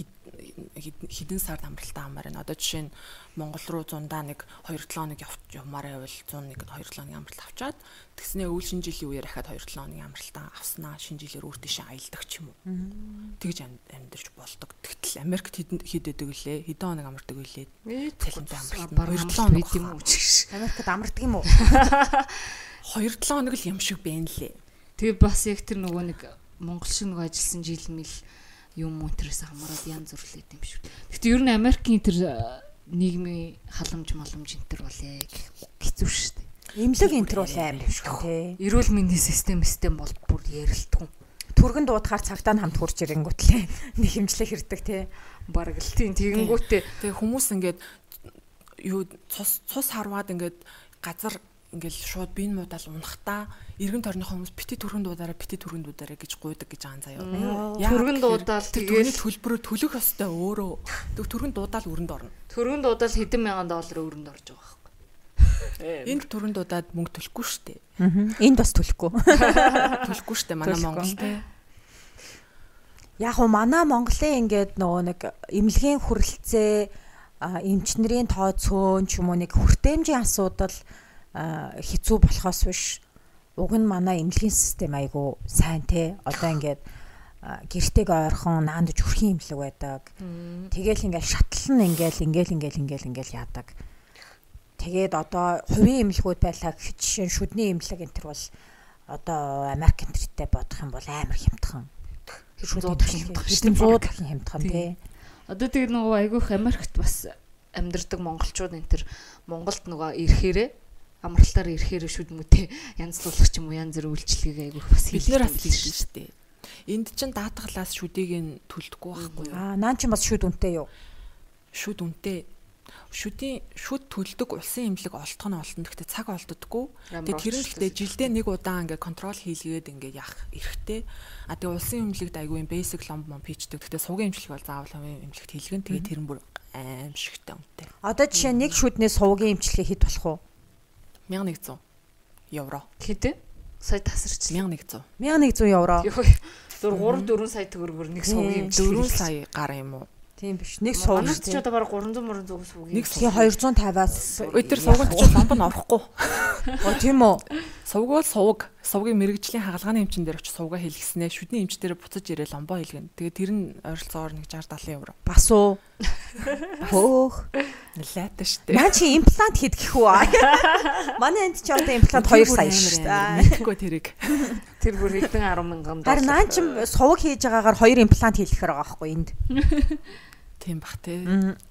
хэдэн сард амралтаа амаар байна. Одоо жишээ нь Монгол руу 100-аа нэг 2-7 хоног явмаар байвал 101-д 2-7 хоногийн амралт авчаад тэгснээ өвөл шинэ жилийн үеэр ахаад 2-7 хоногийн амралтаа авснаа шинэ жилээр өөр тийшээ аялдаг ч юм уу. Тэгж амьдарч болдог. Тэгтэл Америкт хэд өдөг лээ? Хэдэн хоног амардаг үлээ? Цалинтай амралт 2-7 хоног юм уу? Америкт амардаг юм уу? 2-7 хоног л юм шиг байна лээ. Тэгээ бас яг тэр нөгөө нэг Монгол шиг нөгөө ажилласан жил мэл юм өнтерээс хамаараад янз бүрлээд юм шүү. Гэхдээ ер нь Америкийн тэр нийгмийн халамж маламж энтер бол яг хэцүү шүү дээ. Имлэг энтер бол амар шүү тий. Эрүүл мэндийн систем бол бүр ярилтгүй. Түргэн дуудахаар цагтаа нь хамт хурж ирэнгүүтлээ. Нэг хэмжлэг хэрдэг тий. Бараг л тийм тэгэнгүүтээ тэгээ хүмүүс ингээд юу цус харваад ингээд газар ингээл шууд биен муудаал унахтаа эргэн тойрныхоо хүмүүс бити түргэн дуудаараа гэж гуйдаг гэж аан заяа. Түргэн дуудаал тэгээд төлбөрөө төлөх ёстой өөрөө. Түргэн дуудаал өрөнд орно. Түргэн дуудаал хэдэн мянган доллар өрөнд орж байгаа байхгүй. Энд түргэн дуудаад мөнгө төлөхгүй шүү дээ. Энд бас төлөхгүй. Төлөхгүй шүү дээ манай Монголд. Яг уу манай Монголын ингээд нөгөө нэг эмнэлгийн хүрэлцээ эмчнэрийн тоо цөөн ч юм уу нэг хүртээмжийн асуудал хэцүү болохоос биш уг нь манай эмнэлгийн систем айгу сайн те одоо ингээд гэртэйг ойрхон наандж хүрхийн эмнэлэг байдаг. Тэгэл ингээд шатлан ингээл яадаг. Тэгээд одоо хувийн эмнэлгүүд байлаа гэх жишээ шүдний эмнэлэг энэ төр бол одоо Америк энтертэй бодох юм бол амар хямдхан. Хэдэн 100 дахин хямдхан те. Одоо тэгээд нөгөө айгүйх Америкт бас амьдардаг монголчууд энэ төр Монголд нөгөө ирэхээрээ амралтаар ирэхээр шүд мүтэй янзлуулах ч юм уу янз бүр үйлчлэгийг айгүйх бас хэлнээр бас хэлсэн шүү дээ. Энд чинь даатгалаас шүдийг нь төлдөггүй байхгүй юу? Наан чинь бас шүд үнэтэй юу? Шүд үнэтэй. Шүд төлдөг улсын эмнэлэг олдох нь олдно. Гэхдээ цаг олддоггүй. Тэгээ тэр нь гэхдээ жилдээ нэг удаа ингээ контрол хийлгээд ингээ явах эрэхтэй. А тэгээ улсын эмнэлэгт айгүй юм basic ломб хийдэг. Гэхдээ сувгийн эмнэлэг бол заавал хувийн эмнэлэгт хийлгэн. Тэгээ тэр нь бүр аимшигтай үнэтэй. Одоо жишээ нэг шүднээс сувгийн эмчилгээ хэд болох вэ? 1100 евро. Хэдэ? Сая тасарч 1100. 1100 евро. 3-4 сая төгрөгөөр нэг сувгийн эмчилгээ 4 сая гар юм уу? Тийм биш. Нэг сувг. Манайд ч одоо бараг 300 сувгийн. Нэг сувг 250-аас өдөр сувганд ч ломб нь орохгүй. Тийм үү? Сувг бол сувг. сувгийн мэрэгжлийн хагалгааны эмчин дээр очиж сувгаа хэлгэснээр шүдний эмч дээр буцаж ирээл ломбоо хэлгэн. Тэгээ тэр нь ойролцоогоор нэг 60-70 евро. Бас уу? Хөөх. Лайтай штэ. Наа чи имплант хийдгэх үү? Манай энд ч одоо имплант 2 сая шүү дээ. Мэдхгүй тэрийг. Тэр бүр хэдэн 10,000 доллар. Харин наа чи сувг хийж байгаагаар 2 имплант хийлгэхээр байгаа байхгүй энд. Тийм бах те.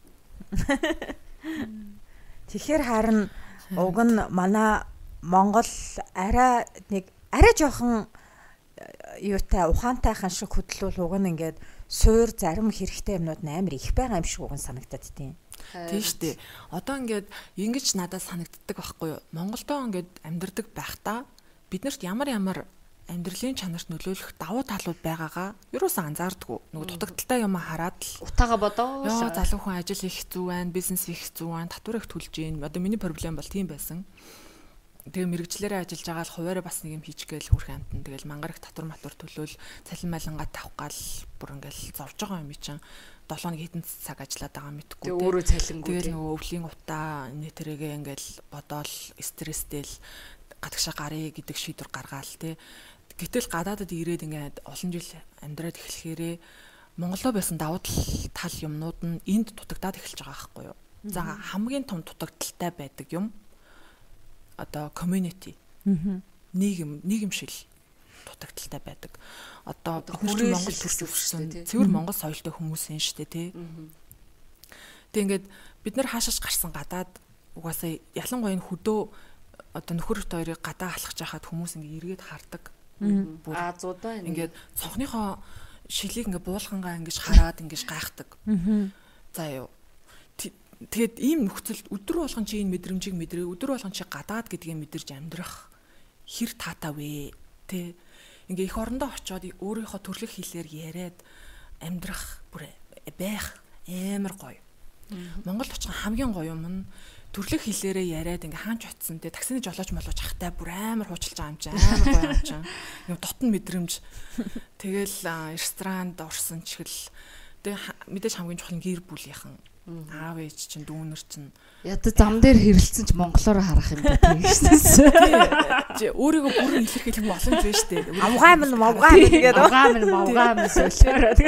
Тэгэхээр харин уг нь манай Монгол арай жоохон юутай ухаантайхан шиг хөдлөл уг нь ингээд суур зарим хэрэгтэй юмнууд амар их байгаа юм шиг уг нь санагдаад тийм. Тийм шүү дээ. Одоо ингээд ингэж надад санагддаг байхгүй юу? Монголдоо ингээд амьдардаг байхдаа биднэрт ямар амьдралын чанарт нөлөөлөх давуу талууд байгаагаа юусэн анзаардаггүй. Нөгөө дутагдaltaй юм хараад л утаага бодоо. Яа залуу хүн ажил хийх хэцүү байна, бизнес хийх хэцүү байна, татвар их төлж гин. Одоо миний проблем бол тийм байсан. Тэгээ мэрэгчлэрээ ажиллаж байгаа л хуваараа бас нэг юм хийчихгээл хүрхэн амтан. Тэгэл мангар их татвар матвар төлөөл цалин малингаа тавих гал бүр ингээл зовж байгаа юм чинь 7 хэдэн цаг ажиллаад байгаа мэдхгүй. Тэгээ өөрөө цалингүй. Тэгэл нөгөө өвлийн утаа нэтрэгээ ингээл бодоол стресстэй л гадагшаа гарыг гэдэг шийдвэр гаргаал те. Гэтэл гадаадад ирээд ингээд олон жил амьдраад эхлэхээрээ Монголоо байсан давуу тал юмнууд нь энд дутагдаад эхэлж байгаа байхгүй юу. За хамгийн том дутагдaltaй байдаг юм одоо community нийгэмшил дутагдaltaй байдаг. Одоо бид Монгол төрч өссөн цэвэр Монгол соёлтой хүмүүс юм шүү дээ тий. Тэг ингээд бид нар хаашааш гарсан гадаад угаасаа ялангуяа энэ хөдөө одоо нөхөр хоёрыг гадаа алхаж байхад хүмүүс ингээд эргээд хардаг. Зудаа ингээд цонхныхоо шилийг ингээд буулгангаа ингэж хараад ингэж гайхдаг. За юу. Тэгээд ийм нөхцөлд өдөр болгон чи энэ мэдрэмжийг мэдрээ өдөр болгон чи гадаад гэдгийг мэдэрж амьдрах хэр таатай вэ тэ ингээ их орондоо очиод өөрийнхөө төрлөх хэлээр яриад амьдрах бүр байх амар гоё. Монголд очих хамгийн гоё юм нь төрлөх хэлээрээ яриад ингээ хаач очсон тэ таксины жолооч молооч хахтай бүр амар хуучилж байгаа юм чи амар гоё юм чи юм дотн мэдрэмж тэгэл ресторанд орсон чигэл тэг мэдээж хамгийн чухал гэр бүлийнхэн аав ээж чинь дүүнер чинь ядаа зам дээр хэрэлцсэн ч монголоор харах юм да тийм шүү дээ. Өөрийгөө бүрэн илэрхийлэх боломж байна шүү дээ. Авгаам гэдэг. Авгаам солиороо.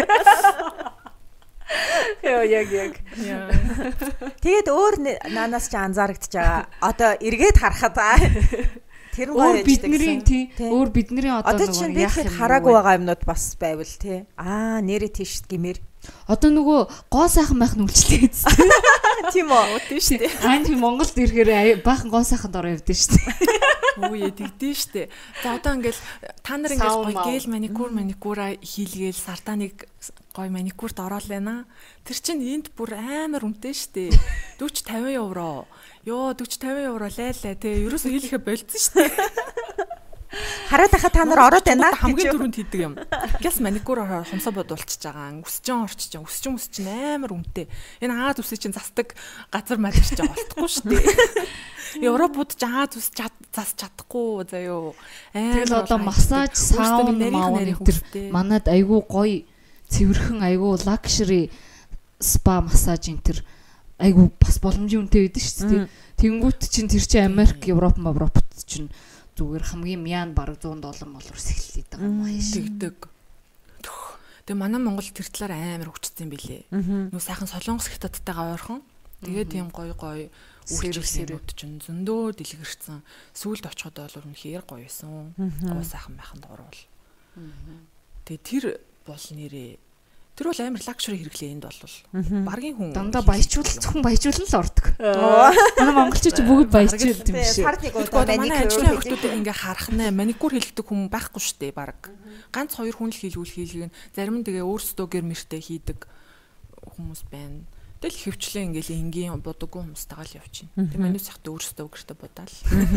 Яг. Тэгээд өөр наанаас ч анзаарэгдэж байгаа. Одоо эргээд харахад тэр гоё бидний тий өөр бидний одоо нөгөө яах хараагүй байгаа юмнууд бас байвал тий. Нэрээ тийш гэмээр. Одоо нөгөө гоо сайхан байх нь үлчлээ гэсэн. Тийм үү? Тийм шүү дээ. Тийм Монголд ирэхээр баахан гоо сайханд ороо явдсан шүү дээ. Үгүй тэгдэж шүү дээ. За одоо ингээл та нар ингээл гэл маникюра хийлгээл сартаныг гой маникюрт ороод байна. Тэр чинь энд бүр амар үнэтэй шүү дээ. 40-50 евро. Йоо 40-50 евро лайлаа те. Ерөөсөө хийлэхэ болцсон шүү дээ. Хараад ахаа та нар ороод байна хамгийн түрүүнд хийдэг юм. Гяс маникюр хумсаа бодуулчихж байгаа. Өсчин амар үнэтэй. Энэ Аз үсээ чинь засдаг газар малэр чинь олдохгүй шүү дээ. Европод ч Аз үс зас чадахгүй заяо. Тэгэл одоо массаж, сауна тэр манад айгүй гоё цэвэрхэн айгүй лакшери спа массаж энэ тэр айгүй бас боломжийн үнэтэй байдаг шүү дээ. Тэнгүүт чинь тэр чинь Америк, Европт чинь зүгээр хамгийн мян бараг $100 молоос эхэллээд байгаа юм аа шигдэг. Тэгээ манай Монгол тэр талаар амар хөгжсөн юм билэ. Нүү сайхан Солонгос хятадтайгаа ойрхон. Тэгээ тийм гоё үйлчлэгүүд чинь зөндөө дэлгэрсэн. Сүүлд очиход бол үнэхээр гоё байсан. Гоо сайхан байханд орвол. Тэгээ тэр бол нэрээ тэр бол амар лакшери хэрэглээ энд бол. Баргийн хүн дандаа зөвхөн баяжуулан л ордог. Манай монголчууд ч бүгд баяжуулдаг юм биш. Манай ажлын хүмүүсийг ингээ харах нэ маникюр хийлгдэг хүн байхгүй шүү дээ баг. Ганц 2 хүн л хийлгэн зарим нь тэгээ өөрсдөө гэр мэртэй хийдэг хүмүүс байна. Тэгэл хөвчлээ ингээл энгийн бодоггүй хүмүүстэйгээ л явчихна. Тэгээ манайс ихтэй өөрсдөө гэртээ будаал.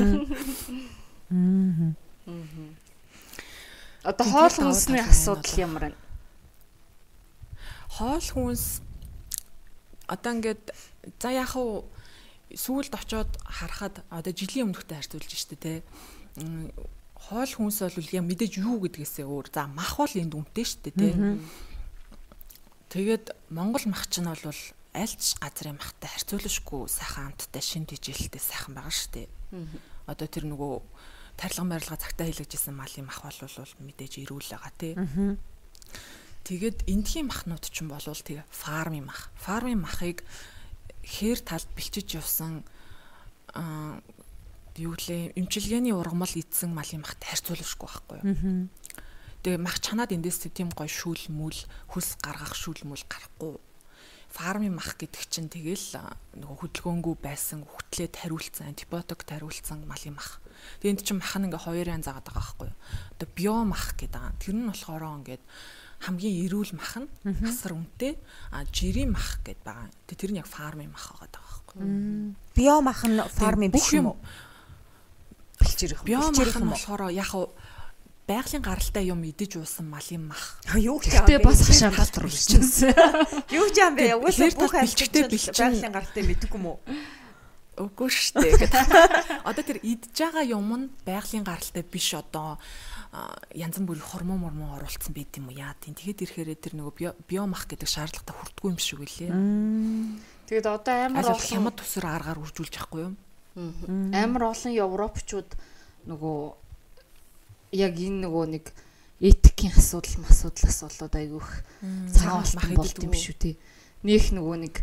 Одоо хоол хүнсний асуудал ямар вэ? Хоол хүнс одоо ингээд за яах вэ сүүлд очиод харахад одоо жилийн өмнөхтэй харьцуулж штэ те хоол хүнс бол яа мэдээж юу гэдгээсээ өөр за мах бол энд үнэтэй штэ те тэгээд Монгол мах чинь бол аль ч газрын махтай харьцуулшгүй сайхан амттай шин тэжээлтэй сайхан байгаа штэ одоо тэр нөгөө тарилга цагтаа хийлгэжсэн малын мах бол мэдээж эрүүл байгаа тий. Тэгээд эндхийн махнууд ч юм бол тэгээ фармын мах. Фармын махыг хээр талд бэлчиж явсан юу лээ эмчилгээний ургамал идсэн малын махтай харьцуулахгүй байхгүй юу. Тэгээ мах чанаад эндээс тийм гой шүүл мүл хөлс гаргах шүүл мүл гарахгүй. Фармын мах гэдэг чинь тэгэл нөгөө хөдөлгөөнгүй байсан үхтлээ тариулсан антибиотик тариулсан малын мах. Тэгээ энд чинь мах нь ингээ хоёр янз заагаад байгаа байхгүй юу. Одоо биомах гэдэг байгаа. Тэр нь болохоор ингээд хамгийн эрүүл мах нь асар үнэтэй жирийн мах гэдээ байгаа. Тэгээ тэр нь яг фармын мах байгаа байхгүй юу. Биомах нь фармын биш юм уу? Бэлчээрх. Биомах нь болохоор яг байгалийн гаралтай юм идэж уусан малын мах. Юу гэж бэ? Бас хашаан татвар бичсэн. Юу гэж юм бэ? Уусаа бүх альчтэй байгалийн гаралтай мэдгүй юм уу? Үгүй шүү дээ. Одоо тэр идж байгаа юм нь байгалийн гаралтай биш одоо янз бүрийн хормон оруулсан байт юм уу яа тийм. Тэгэхэд ирэхээр тэр нөгөө биомах гэдэг шаардлагатай хүрдэггүй юм шиг үлээ. Тэгэд одоо амар олон хямд төсөр аргаар үржүүлж байхгүй юу? Амар олон европчууд нөгөө яг энэ нөгөө нэг этикийн асуудлууд айгүйх цагаан болмах болт юм шүү тий. Нөх нөгөө нэг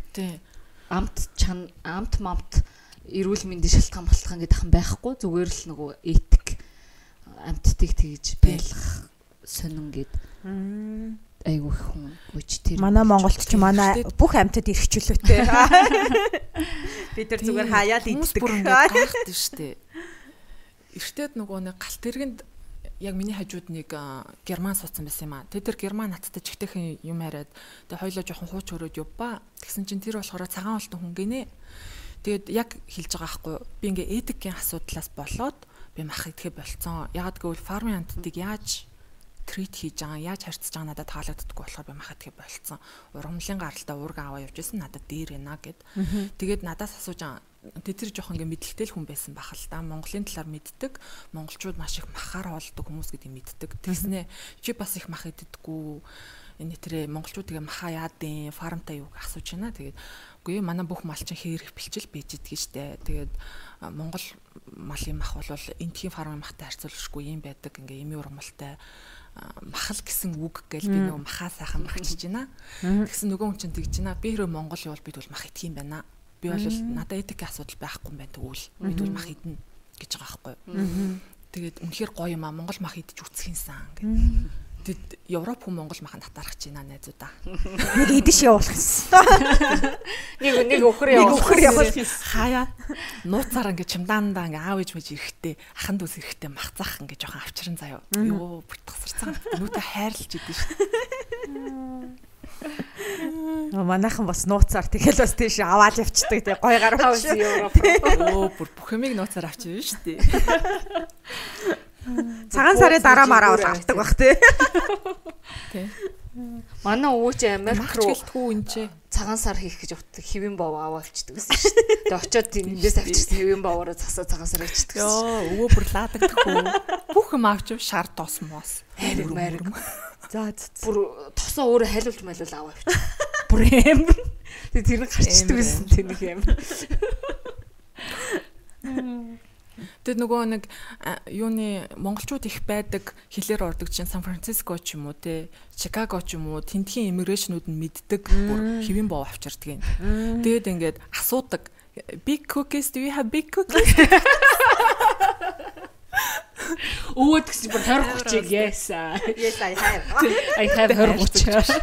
амт мамт эрүүл мэндийн шалтгаан гэдэг хан байхгүй зүгээр л нөгөө этик амттыг тэгж байлгах сонин гэд айгүйх хүн үуч тэр манай Монголд ч манай бүх амьтад эрхчлөөтэй. Бид нар зүгээр хаяад иддэг гайхдаг шүү дээ. Эртээд нөгөө нэг галт тэргэнд яг миний хажууд нэг герман суудсан байсан юм аа. Тэр герман надтай чигтэйхэн юм яриад тэгээ хоёлоо жоохон хууч өрөөд явбаа. Тэгсэн чинь тэр болохоор цагаан олтон хүн гинэ. Тэгээд яг хэлж байгаа байхгүй би ингээ этикийн асуудлаас болоод би мах идэхэ болцсон. Ягаад гэвэл фармын амттыг яаж трит хийж байгаа, яаж харьцаж байгаа надад таалагддаггүй болохоор би мах идэхэ болцсон. Ургамлын гаралтай уурга аваа явжсэн надад дээр байна гэд. Тэгээд надаас асууж байгаа тэр жоохон ингээ мэдлэгтэй хүн байсан бах л да. Монголын талаар мэддэг, монголчууд маш их махаар олдог хүмүүс гэдгийг мэддэг. Тэгснэ чи бас их мах иддэггүй. Энэ тэрэ монголчууд тэгээ махаа яадын, фармтай юу асууж байна. Тэгээд үгүй манай бүх мал чинь хэрэг бэлчил бийж идэх штэ. Тэгээд монгол малын мах бол энтхийн фармын махтай харьцуулшгүй юм байдаг. Ингээ эми ургамалтай махал гэсэн үг гээл би нөгөө махаа сайхан багчиж байна. Тэгсэн нөгөө хүн чинь тэгж байна. Би хэрэг монгол явал бид бол мах идэх юм байна. Би бол надад этикийн асуудал байхгүй юм байна тэгвэл бид бол мах идэнэ гэж байгаа байхгүй. Тэгээд үнэхээр гоё юм аа монгол мах идэж үцхийнсэн гэдэг. Тэд Европ хүн монгол маханд хатаарах гэж байна найзуудаа. Нэг идэж явуулах гэсэн. Нэг өхөр явуулах гэсэн. Хаяа нууцаар ингээ чимдаандаа ингээ аав ээж мэж ирэхтэй ахан дүүс ирэхтэй мах заах ингээ жоохон авчран заяа. Йоо бүт тасарцсан. Нүдэ хайрлж идэв шүү. Манайхан бас нууцаар тэгэл бас тийш аваад явцдаг тий гой гарч Европ. Бүр бүх юмыг нууцаар авчихна шүү дээ. Цагаан сарын дараа мараа бол авдаг бах тий. Тий. Манай өвөөч Америк руу гэлтгүү энэ цагаан сар хийх гэж утдаг хэвэн бов аваалчдаг гэсэн шүү дээ. Тэгээ очиод тэндээс авчихсан хэвэн бовоороо засаа цагаан сар хийчихдэг. Йоо өвөө бүр лаадагдахгүй. Бүх юм авч шар тоос моос. Хайр. За бүр тосоо өөрөө хайлуулж майлуул аваа авчих. Бүр амар. Тэгээ тэр нь гарчдаг гэсэн тэнийх амар. Тэд нөгөө нэг юуны монголчууд их байдаг хилээр ордог чинь Сан Франциско ч юм уу те Чикаго ч юм уу тентхийн иммигрэшнүүд нь мэддэг бүр хэвэн бов авчирдаг юм. Тэгээд ингээд асуудаг big cookies do you have big cookies? Өөд гэсэн бүр 20 30 yes. Yes I have. I have 20 30.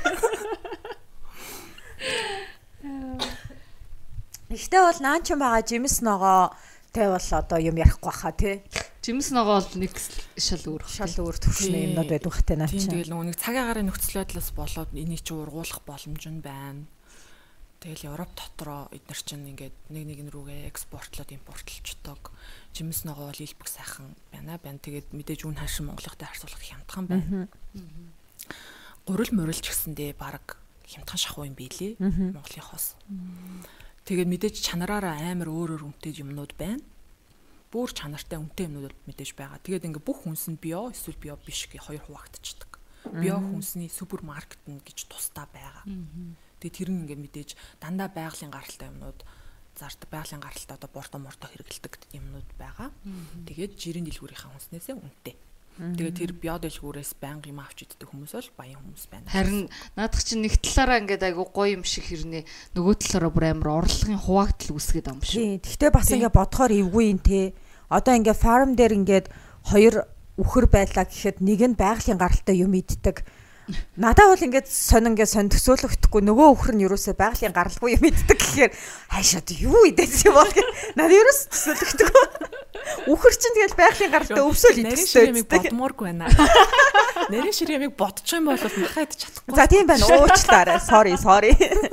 Ихтэй бол наанч юм байгаа жимс ногоо тэ бол одоо юм ярихгүй баха тий. Жимс ногоо бол нэг шал өөр төвшний юмнууд байдаг хэ наа чи. Тэгэл нөгөө нэг цагийн гарын нөхцөл байдлаас болоод энийг чи ургуулах боломж нь байна. Тэгэл Европ дотроо эдгээр чинь ингээд нэг рүүгээ экспортлоод импортлцдог. Жимс ногоо бол илбэг сайхан байна. Тэгээд мэдээж үн хаашин Монголтой харьцуулах хямдхан байна. Гурил мурилч гэсэндээ баг хямдхан шахуу юм билээ Монголын хос. Тэгээд мэдээж чанараараа амар өөр үнэтэй юмнууд байна. Бүр чанартай үнэтэй юмнууд мэдээж байгаа. Тэгээд ингээ бүх хүнс нь био эсвэл био биш гэх хоёр хуваагдчихдаг. Био хүнсний супермаркет нь гэж тусдаа байгаа. Тэгээд тэр нь ингээ мэдээж дандаа байгалийн гаралтай юмнууд зардаг байгалийн гаралтай одоо бордо мордо хэрэгэлдэг юмнууд байгаа. Тэгээд жирийн дэлгүүрийнхаа хүнснээсээ үнэтэй. Тэгээд тэр био дэлгүүрээс байнга юм авч иддэг хүмүүс бол баян хүмүүс байна. Харин наадах чинь нэг талаараа ингээд айгу гоё юм шиг хэрнээ нөгөө талаараа бүр амар орлогын хуваагдал үүсгээд байгаа юм шиг. Тэгтээ бас ингээд бодохоор эвгүй юм те. Одоо ингээд фарм дээр ингээд 2 үхэр байлаа гэхэд нэг нь байгалийн гаралтай юм иддэг. Надаа бол ингээд сонь төсөөлөгдөхгүй нөгөө өхөр нь юусоо байгалийн гаралгүй юм иддэг гэхээр хайшаад юу идэх юм бол надад юус төсөөлөгдөхгүй. Үхэр чинь тэгэл байгалийн гаралтай өвсөөл идэх юмыг бодмооргүй байна. Нэрийн ширхэмийг бодчих юм бол махад чадахгүй. За тийм байна. Уучлаарай. Sorry.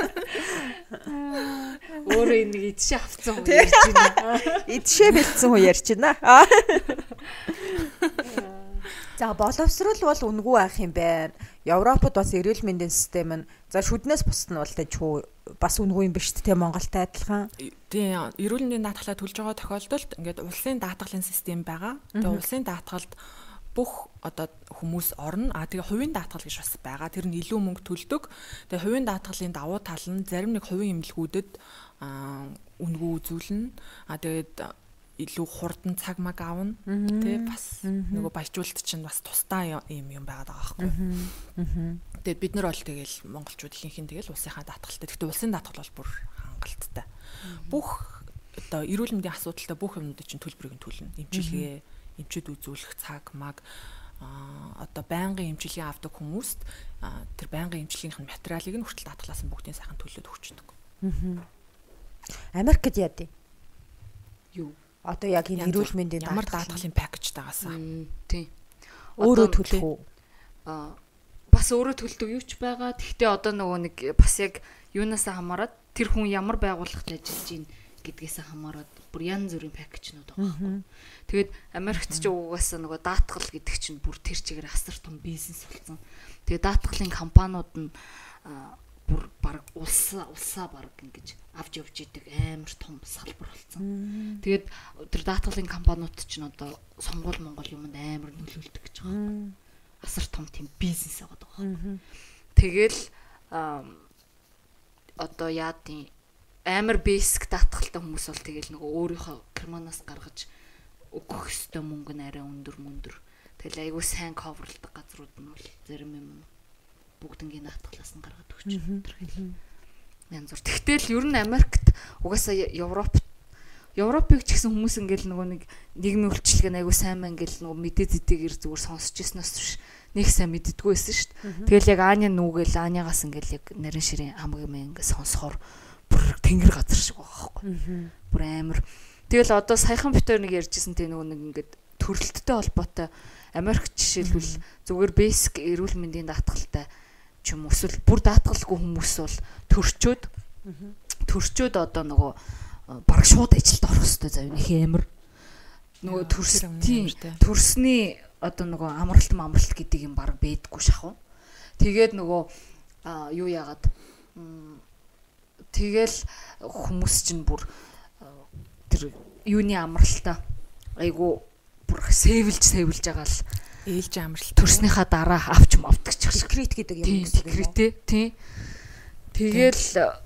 Өөрөө энийг идшээ авцсан хүн ярьж байна. Идшээ бэлдсэн хүн ярьж байна. За боловсрол бол үнгүй байх юм байна. Европод бас эрүүл мэндийн систем нь за шүднээс бусд нь бол тэжгүй бас үнгүй юм биш үү те Монголтай адилхан. Тийм эрүүл мэндийн даатгалаа төлж байгаа тохиолдолд ингээд улсын даатгалын систем байгаа. Тэгээ улсын даатгалд бүх одоо хүмүүс орно. Тэгээ хувийн даатгал гэж бас байгаа. Тэр нь илүү мөнгө төлдөг. Тэгээ хувийн даатгалын давуу тал нь зарим нэг хувийн эмнэлгүүдэд үнгүй үзүүлнэ. Тэгээд илүү хурдан цаг маг аавна тий бас нөгөө баяжуулалт чинь бас тусдаа юм байгаад байгаа байхгүй. Тэгээд бид нар бол тэгэл монголчууд ихэнх нь тэгэл улсынхаа даатгалтай. Гэхдээ улсын даатгал бол бүр хангалттай. Бүх одоо эрүүл мэндийн асуудалтай бүх юмнуудыг чинь төлбөрийг нь төлнө. Эмчилгээ, эмчүүд үзүүлэх цаг маг одоо байнгын эмчилгээ авдаг хүмүүст тэр байнгын эмчилгээнийх нь материалыг нь хүртэл даатгалаас нь бүгдийн сайхан төлөөд өгчдөг. Америкт яа дээ? Юу? Одоо яг энэ эрүүл мэндийн ямар даатгалын пакэж тагаасаа. Тийм. Өөрөө төлөх үү? Бас өөрөө төлдөг юу ч байгаа. Гэхдээ одоо нөгөө нэг бас яг юунаас хамаарат тэр хүн ямар байгууллагт ажиллаж байна гэдгээс хамаарат бүр янз бүрийн пакэжнууд байгаа. Тэгээд Америкт ч угаасаа нөгөө даатгал гэдэг чинь бүр тэр чигээр асар том бизнес болсон. Тэгээд даатгалын компаниуд нь бүр баг улсаа баг ингэж авч явж идэг амар том салбар болсон. Тэгээд тэр даатгалын компаниуд чинь одоо сонгол монгол юмд амар нөлөөлдөг гэж байгаа. Асар том тийм бизнес байгаа. Тэгэл одоо яадын амар бэсик даатгалтай хүмүүс бол тэгэл нөгөө өөрийнхөө карманаас гаргаж өгөх ёстой мөнгө нь арай өндөр. Тэгэл айгүй сайн коверлдог газрууд нь бол зарим юм бүгднгийн даатгалаас нь гаргаад өгч байгаа. Янз бүр. Тэгтэл ер нь Америкт угаасаа Европыг ч гэсэн хүмүүс ингээл нөгөө нэг нийгмийн үйлчлэг нь айгүй сайн мэн ингээл нөгөө мэдээ зэтэйгэр зүгээр сонсч ирснээс биш нэг сайн мэддэггүй байсан шүү дээ. Тэгэл яг Аня нүгэл Анягаас ингээл яг нарийн ширийн хамаг юм ингээл сонсохоор бүр тэнгэр газар шиг байгаа байхгүй. Бүр амар. Тэгэл одоо саяхан битээр нэг ярьжсэн тийм нөгөө нэг ингээд төрөлттэй холбоотой Америк жишээлбэл зүгээр бэсик эрүүл мэндийн даатгалтай ч юм эсвэл бүр даатгалгүй хүмүүс бол төрчөөд одоо нөгөө бараг шууд ажилд орох хэрэгтэй зав нэг амар нөгөө төрсний одоо нөгөө амралт гэдэг юм бараг бэдггүй шахав. Тэгээд нөгөө юу яагаад тэгэл хүмүүс чинь бүр тэр юуны амралтаа айгу бүр сэвэлж байгаа л ээлж амралт төрснийхаа дараа авч мавдаг ч секрет гэдэг юм гэсэн. Секрет тий. Тэгэл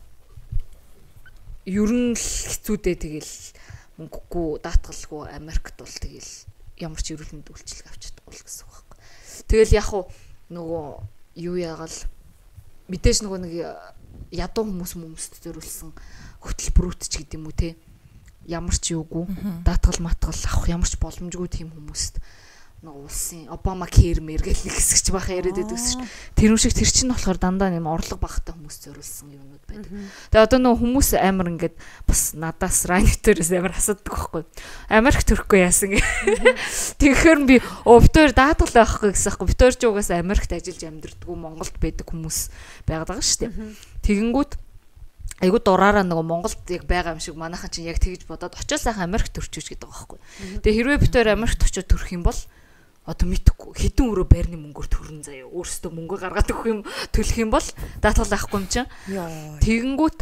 ер нь л хэцүүдээ тэгэл мөнгөгүй даатгалгүй Америкт бол тэгэл ямар ч эрүүл мэндийн үйлчилгээ авч чадахгүй л гэсэн үг байхгүй. Тэгэл яг нөгөө юу яагаал мэдээж нөгөө нэг ядуу хүмүүст зориулсан хөтөлбөрүүд ч гэдэг юм уу те ямар ч юугүй даатгал матгал авах ямар ч боломжгүй тийм хүмүүст нөгөө улсын Обама кэр мэргээл нэг хэсэгч баха яриад байдаг шүү. Тэр юм шиг тэр чинь болохоор дандаа нэм орлого багтай хүмүүс зориулсан юмнууд байдаг. Тэгээ одоо нөгөө хүмүүс амар ингээд бас надаас райнтерээс амар асуудаг байхгүй. Америк төрөхгүй яасан гэ. Тэгэхээр би битээр даатгал байхгүй гэсэн байхгүй. Битээр ч угаас Америкт ажиллаж амьдэрдэггүй Монголд байдаг хүмүүс байгаад байгаа шүү дээ. Тэгэнгүүт айгуу дураараа нөгөө Монголд яг байгаа юм шиг манайхан чинь яг тэгж бодоод очиж сайхан Америкт төрчөөч гэдэг байгаа байхгүй. Тэгээ хэрвээ битээр Америкт очиж төрөх юм бол одоо мэдхгүй хэдэн өрөө байрны мөнгөөр төрөн заяа өөрөөсөө мөнгө гаргаад өгөх юм төлөх юм бол даатгал авахгүй юм чинь. Тэгэнгүүт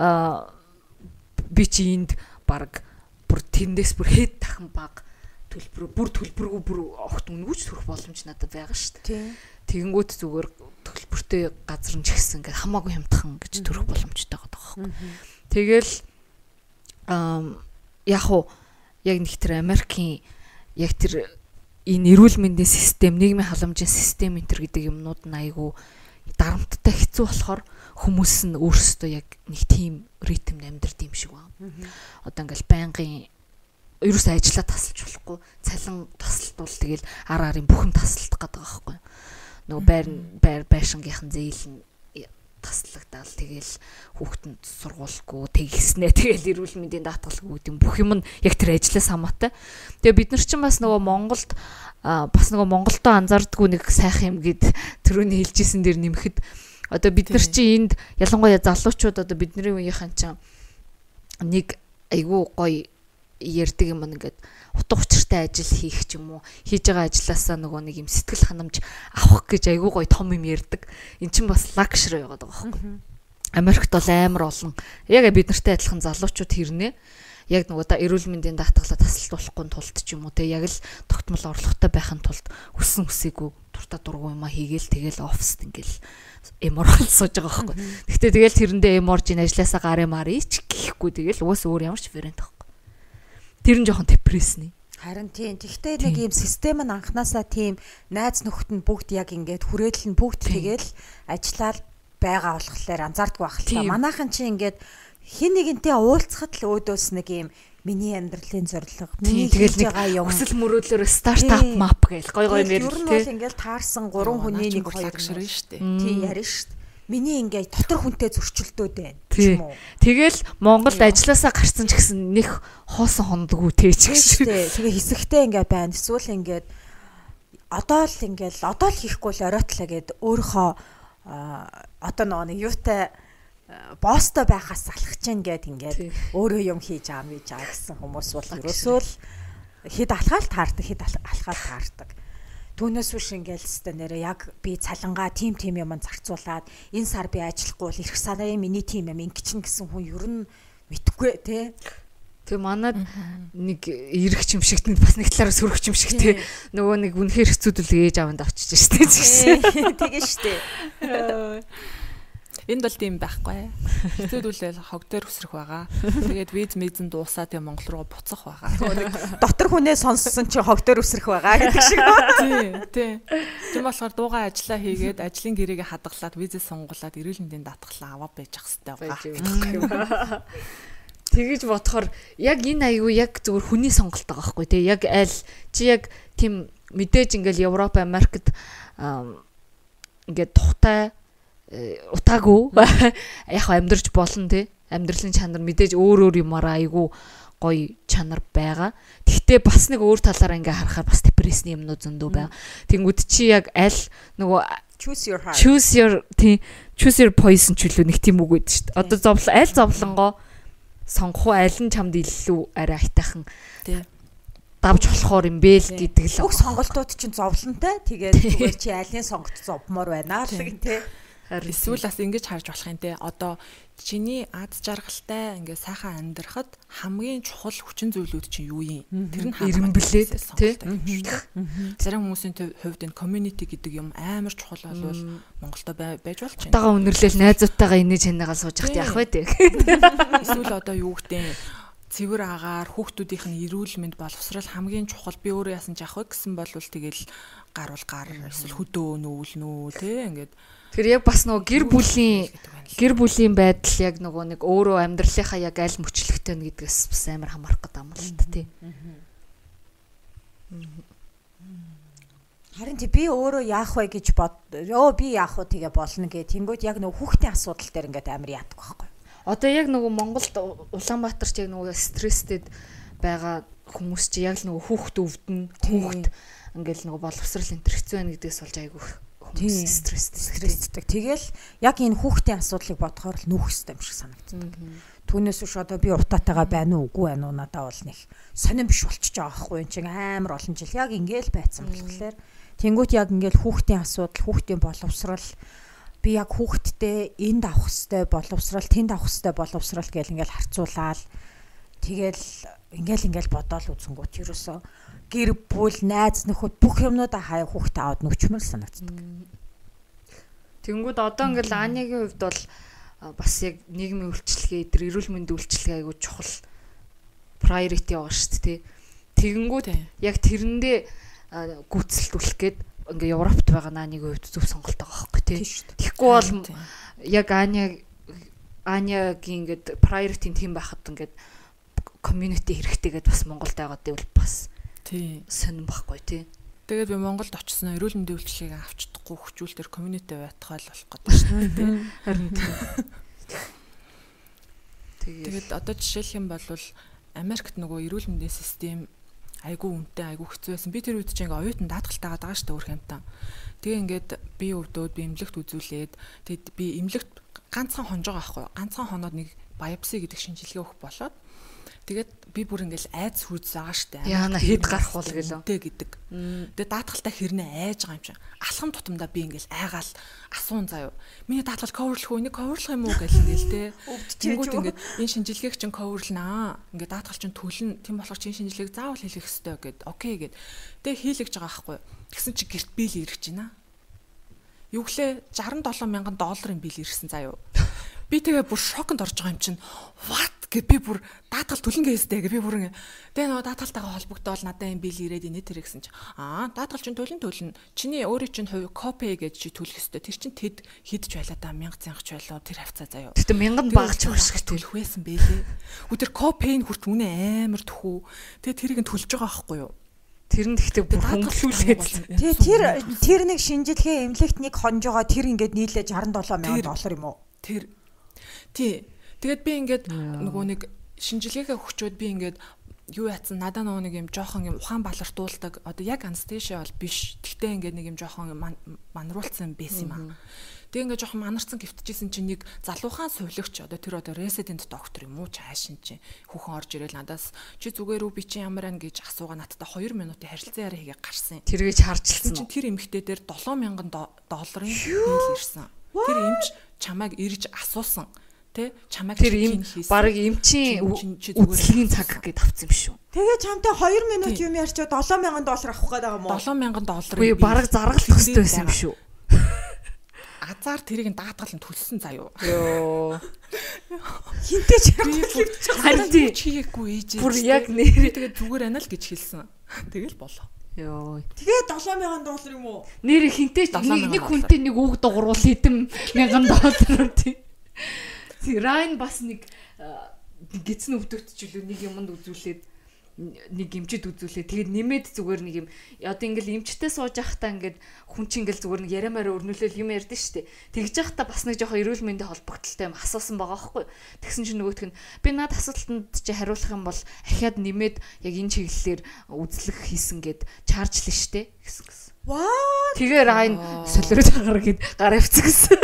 би чи энд баг бүр тэндээс бүр хэд дахин баг төлбөргүй бүр огт үнгүүч төрөх боломж надад байгаа шүү дээ. Тэгэнгүүт зүгээр төлбөртэй газар нь ч гэсэн ингээд хамаагүй хямдхан гэж төрөх боломжтой байгаа байхгүй. Тэгэл яг уу яг нэг тэр Америкийн яг тэр энэ эрүүл мэндийн систем, нийгмийн халамжийн систем энэ төр гэдэг юмнууд нь айгүй дарамттай хэцүү болохоор хүмүүс нь өөрсдөө яг нэг тийм ритмд амьдрд юм шиг байна. Одоо ингээл байнгын ерөөсөө ажиллаа тасалж болохгүй, цалин тасалтвал тэгэл арын бүхэн тасалдах гэдэг байгаа байхгүй. Нөгөө байшингийнхан зээл нь таслагдал тэгэл хүүхдэнд сургуулгүй тэгснэ тэгэл эрүүл мэндийн даатгалгүй гэдэг бүх юм нь яг тэр ажлаас хамаатай. Тэгээ бид нар чинь бас нөгөө Монголд Монголдоо анзаардгүй нэг сайхан юм гэд түрүүний хэлжсэн дээр нэмэхэд одоо бид нар чинь энд ялангуяа залуучууд одоо бидний үеийнхэн чинь нэг айгүй гоё ярьдаг юм ингээд утга учиртай ажил хийх ч юм уу хийж байгаа ажилласаа нөгөө нэг юм сэтгэл ханамж авах гэж айгүй гоё том юм ярьдаг. Эн чинь бас лакшри байгаад байгаа байхгүй. Америкт бол амар олон яг бид нартай адилхан залуучууд хэрнээ яг нөгөө эрүүл мэндийн даатгалаа тасалдуулахгүй тулд ч юм уу те яг л тогтмол орлоготой байхын тулд хүссэн хүсээгүй дуртай дургу юм хийгээл тэгэл оффист ингээл эморол сууж байгаа байхгүй. Гэхдээ тэгэл тэрэндээ эморжийн ажилласаа гарын марич гэхгүй тэгэл уус өөр ямар ч вариант байхгүй. Тэр нь жоохон депрессний. Харин тийм. Тэгвэл нэг юм систем нь анханасаа тийм найз нөхөд нь бүгд яг ингээд хүрээлэл нь бүгд тэгэл ажиллаад байгаа болохоор анзаардгүй байх л та. Манайхан чи ингээд хин нэгэнтэй уулзахад л өөдөөс нэг юм миний амьдралын зорилго, миний хийж байгаа юм. Өсөл мөрөөдлөөр стартап мап гээл гой гой нэр л тийм. Ер нь бол ингээд таарсан 3 хүний нэг хоёр ширэн штэ. Тийм ярина штэ. Миний ингээд дотор хүнтэй зөрчилдөөд байна юм уу. Тэгэл Монголд ажилласаа гарсан ч гэсэн нэг хоосон хондгоо тээч гэж. Тэгээ хэсэгтэй ингээд байна. Эсвэл ингээд одоо л хийхгүй л оройлоо гэд өөрийнхөө одоо нэг юутай боостой байхаас алхаж гин гэд ингээд өөрөө юм хийж байгаа гэсэн хүмүүс бол ерөөсөө л хэд алхаал таардаг. Түүнээс биш ингээл өстой нэрээ яг би цалингаа тим юм зарцуулаад энэ сар би ажиллахгүй бол эх сарын миний тим юм ингэчин гэсэн хүн ер нь мэдхгүй те. Тэгээ манад нэг эргэж юм шиг бас нэг талаараа сөрөгч юм шиг те. Нөгөө нэг үнэхээр хэцүүдэл ээж аванд авчиж штэ гэсэн. Тэгээ штэ. Энд бол тийм байхгүй. Хэцүүдүүлэл хог дээр өсрөх байгаа. Тэгээд виз мэзэн дуусаа тийм Монгол руу буцах байгаа. Дотор хүнээ сонссон чи хог дээр өсрөх байгаа гэдэг шиг. Тийм. Тийм болохоор дуугаа ажиллаа хийгээд ажлын гэрээгээ хадгалаад визээ сонгуулад эрүүл мэндийн даатгалаа аваа байж ах хэрэгтэй байгаа. Тэгэж бодохоор яг энэ аягүй яг зөвхөн хүний сонголт байгаа байхгүй тий. Яг аль чи яг тийм мэдээж ингээл Европ, Америкт ингээд тухтай утаагүй яг амьдарч болно тий. Амьдралын чанар мэдээж өөр юмараа айгүй гоё чанар байгаа. Гэхдээ бас нэг өөр талаараа ингээ харахаар бас депрессний юмнууд зөндөө байгаа. Тэнгүүд чи яг аль нөгөө choose your heart. Choose your poison ч үлээ нэг тийм үг гэдэг шүү дээ. Одоо аль зовлонгоо сонгох уу, аль нь чамд илүү арай айтайхан тий давж болохоор юм бэ л гэдэг л. Бүх сонголтууд чинь зовлонтой. Тэгээд зүгээр чи алийг сонгож зовмоор байна л тий. Эсвэл бас ингэж харж болох юм те. Одоо чиний аз жаргалтай ингээ сайхан амьдрахад хамгийн чухал хүчин зүйлүүд чинь юу юм? Тэр нь ирэмблээ тий. Зарим хүмүүсийн хувьд энэ community гэдэг юм амар чухал болвол Монголдо байж болж байна. Тагаа үнэрлэл найзуудтайгаа инээж ханаагаа сууж явах яах вэ тий. Эсвэл одоо юу гэдэг цэвэр агаар хүүхдүүдийнх нь эрүүл мэнд боловсрал хамгийн чухал. Би өөрөө яасан ч яах вэ гэсэн бол тэгэл гар эсвэл хөдөө нүүлнүү тий ингээд. Тэр яг бас нөгөө гэр бүлийн байдал яг нөгөө нэг өөрөө амьдралынхаа яг аль мөчлөгтэй нь гэдгээс бас амар хамаарах гэдэг юм л та тий. Харин би өөрөө яах вэ гэж би яах вэ тэгээ болно гэ. Тэнгүүд яг нөгөө хүүхдийн асуудал дээр ингээд амар яадаг байхгүй. Одоо яг нөгөө Монголд Улаанбаатар ч яг нөгөө стресстэй байгаа хүмүүс чи яг л нөгөө хүүхд өвдөн ингээл нөгөө боловсрал энэ хэцүү байна гэдгээс болж айгүй стресстэй. Тэгэл яг энэ хүүхдийн асуудлыг бодохоор л нүүх ёстой юм шиг санагддаг. Түүнээс биш одоо би утаатайгаа байна уу үгүй байна уу надад бол нэг сонирн биш болчихж байгаа байхгүй юм чинь амар олон жил яг ингээл байцсан болохоор тэнгуут яг ингээл хүүхдийн асуудал, хүүхдийн боловсрал би яг хүүхдтэй энд авах хэвээр боловсрал, тэнд авах хэвээр боловсрал гэл ингээл харьцуулаад тэгэл ингээл бодоол үзэнгүүт ерөөсөө гэр бүл найз нөхөд бүх юмнуудаа хаяа хүүхдээ аваад нүчмэл санагддаг. Тэнгүүд одоо ингээл Анягийн хувьд бол бас яг нийгмийн үйлчлэгээ, эрүүл мэндийн үйлчлэгээ айгуу чухал priority байгаа шүү дээ. Тэгэнгүүт яг тэрэндээ гүйцэлдүүлэх гээд ингээ Европт байгаа нэг үед зөв сонголт байгаа байхгүй тий. Тэгэхгүй бол яг Анягийн ингээд priority тийм байхад ингээд community хэрэгтэйгээд бас Монголд байгаад байвал бас тий сонирн байхгүй тий. Тэгээд би Монголд очсноо эрүүл мэндийн үйлчлэгийг авчдахгүй хөвчүүлдэр community байтгаал болох гэдэг шүү дээ тий. Харин тий. Тэгээд одоо жишээлх юм бол Америкт нөгөө эрүүл мэндийн систем айгүй үнэтэй айгүй хэцүү байсан. Би тэр үед чинь ингээ оюутан даатгалтайгаа байгаа шүү дээ өөр хямтан. Тэгээ ингээд би өвдөөд би эмнэлэгт үзүүлээд тэгэд би эмнэлэгт ганцхан хонж байгаа байхгүй. Ганцхан хоноод нэг биопси гэдэг шинжилгээ өгөх болоод тэгээд би бүр ингээл айц хүйц байгаа штэ. Яана хэд гарах бол гэлөө. Тэ гэдэг. Тэгээд даатгалтай хэрнээ айж байгаа юм чинь. Алхам тутамдаа би ингээл айгаал асуун заяа. Миний даатгал coverлох үү? Нэг coverлох юм уу гэл ингээл те. Өвдчихэж ингээд энэ шинжилгээг чинь coverлнаа. Ингээд даатгал чинь төлнө. Тийм болохоор чинь шинжилгээг заавал хийх ёстой гэд. Окей гэд. Тэгээд хийлгэж байгаа байхгүй. Тэгсэн чи гэрт бийл ирж байна. Юу гэлээ $67,000 бийл ирсэн заяа. Би тэгээ бүр шоконд орж байгаа юм чинь. What гэд би бүр даатгал төлөнгөө хэстэй гэд би бүр тэгээ нөгөө даатгалтайгаа холбогдоод надад юм бийл ирээд инээ тэр гэсэн чинь даатгал чинь төлнө. Чиний өөрийн чинь хувь копи гэж чи төлөх ёстой. Тэр чинь тэд хидж байлаа да 1000 цангч байлаа тэр хавцаа заяа. Гэтэ 1000 багч хөшгөх төлөх байсан бэлээ. Өдөр копийн хүрт үнэ амар төхүү. Тэгээ тэрийг нь төлж байгаа байхгүй юу? Тэр нь гэхдээ бүр хөнгөлүүлээд. Тэр нэг шинжилгээ эмнэлэгт нэг хонж байгаа тэр ингээд нийлээ $67,000 юм уу? Тэр тий. Тэгээд би ингээд нөгөө нэг шинжилгээгээ өгчөөд би ингээд юу яатсан надаа нөгөө нэг юм жоохон юм ухаан балартуулдаг одоо яг анестезиа бол биш. Тэгтээ ингээд нэг юм жоохон манруулсан байсан юм аа. Тэгээ ингээд жоохон манарцсан гівтчихсэн чинь нэг залуухан сувлагч одоо тэр одоо resident доктор юм уу чаашин чи хүүхэн орж ирэл надаас чи зүгээр үү би чи ямар ань гэж асуугаа надтай 2 минутын харилцан яриа хийгээ гарсан. Тэргээж харжилсан. Тэр эмэгтэй дээр $7,000 бийл ирсэн. Тэр эмч чамайг ирж асуусан. Тэ чамайг тэр им баг эмчийн үзлэгийн цаг гэж авсан юм шүү. Тэгээ чамтай 2 минут юм ярьчаа $7,000 авах гээд байгаа юм уу? $7,000. Үгүй баг заргалах хэрэгтэй байсан юм шүү. Азар тэрийг нь даатгал нь төлсөн заяо. Йоо. Хинтээ харин чигээгүй ээжээ. Бүр яг нэрээ тэгээ зүгээр анаа л гэж хэлсэн. Тэгэл болоо. Йоо. Тэгээ $7,000 юм уу? Нэр хинтээ нэг хүнтэй нэг үг дуурал хэдэн $1,000 тий. Райн бас нэг гизэн өвдөгтчлөө нэг юмд үзүүлээд нэг эмчэд үзүүлээ. Тэгээд нэмээд зүгээр нэг юм одоо ингээл эмчтэй сууж байхдаа ингээд хүн чинь ингээл зүгээр нэг яриамаараа өрнүүлэл юм ярьдэн штэ. Тэгж байхдаа бас нэг жоохон эрүүл мэндийн холбогдолтой юм асуусан байгаа байхгүй. Тэгсэн чинь нөгөөх нь би над асуултанд чи хариулах юм бол ахиад нэмээд яг энэ чиглэлээр үзлэх хийсэн гэд чаржлаа штэ гэсэн. Ваа. Тэгээ Райн солиороо тагаар гэд гар авцсан.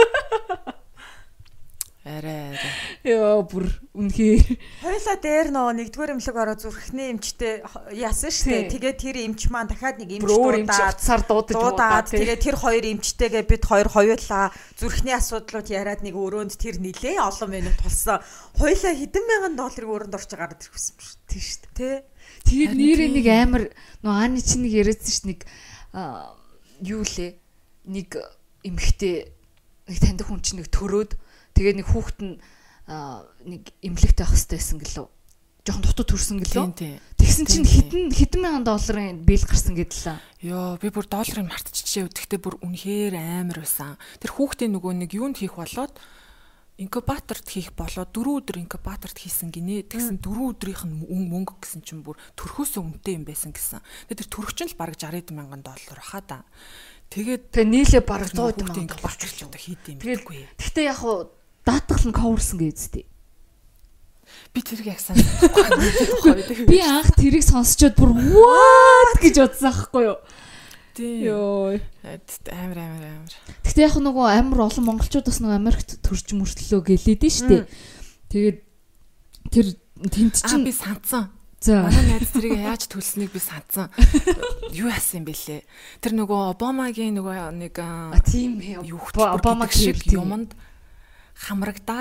Арай. Яа бүр үнхээр. Хойлоо дээр нөө нэгдүгээр эмнэлэг ороо зүрхний эмчтэй яасан штэ. Тэгээд тэр эмч маань дахиад нэг эмч дуудаад тэгээд тэр хоёр эмчтэйгээ бид хоёр хоёулаа зүрхний асуудлууд яриад нэг өрөөнд тэр нилээ олон минут тулсан. Хойлоо хэдэн мянган долларыг өрөөнд орж гараад ирсэн юм шүү. Тийм штэ. Тэ. Тэгээд нэрээ нэг амар нөө Ани чинь нэг яриадсан ш нэг юу лээ. Нэг эмхтэй нэг таньдаг хүн чинь нэг төрөөд тэгээ нэг хүүхэд нь нэг эмнэлэгтэй авах хэрэгтэй байсан гэлөө. Жохон дутуу төрсөн гэлөө. Тэгсэн чинь хэдэн мянган долларын бийл гарсан гэдэлээ. Йоо, би бүр долларыг мартчихжээ. Гэхдээ бүр үнэхээр амар байсан. Тэр хүүхдээ нөгөө нэг юунд хийх болоод инкубаторт хийх болоод 4 өдөр инкубаторт хийсэн гинэ. Тэгсэн 4 өдрийнх нь мөнгө гэсэн чинь бүр төрхөөсөө үнэтэй юм байсан гэсэн. Тэгээд тэр төрөгч нь л бараг $60,000 хаа да. Тэгээд нийлээ бараг $100,000 инкубаторч одоо хийдэм билгүй. Гэхдээ яг хуу даатгал нь coverсан гэж үстэй. Би тэрийг яг санахгүй. Би анх тэрийг сонсчод бүр what гэж бодсон аахгүй юу? Йоо. Амар. Гэхдээ яг нөгөө амар олон монголчууд бас нөгөө Америкт төрж мөртлөө гэлээдэн штэ. Тэгээд тэр тент чинь би санцсан. За. Манай найз тэрийг яаж төлснийг би санцсан. Юу яасан юм бэлээ? Тэр нөгөө Обамагийн нөгөө нэг тийм ээ. Обамаг шиг юмд хамрагдаад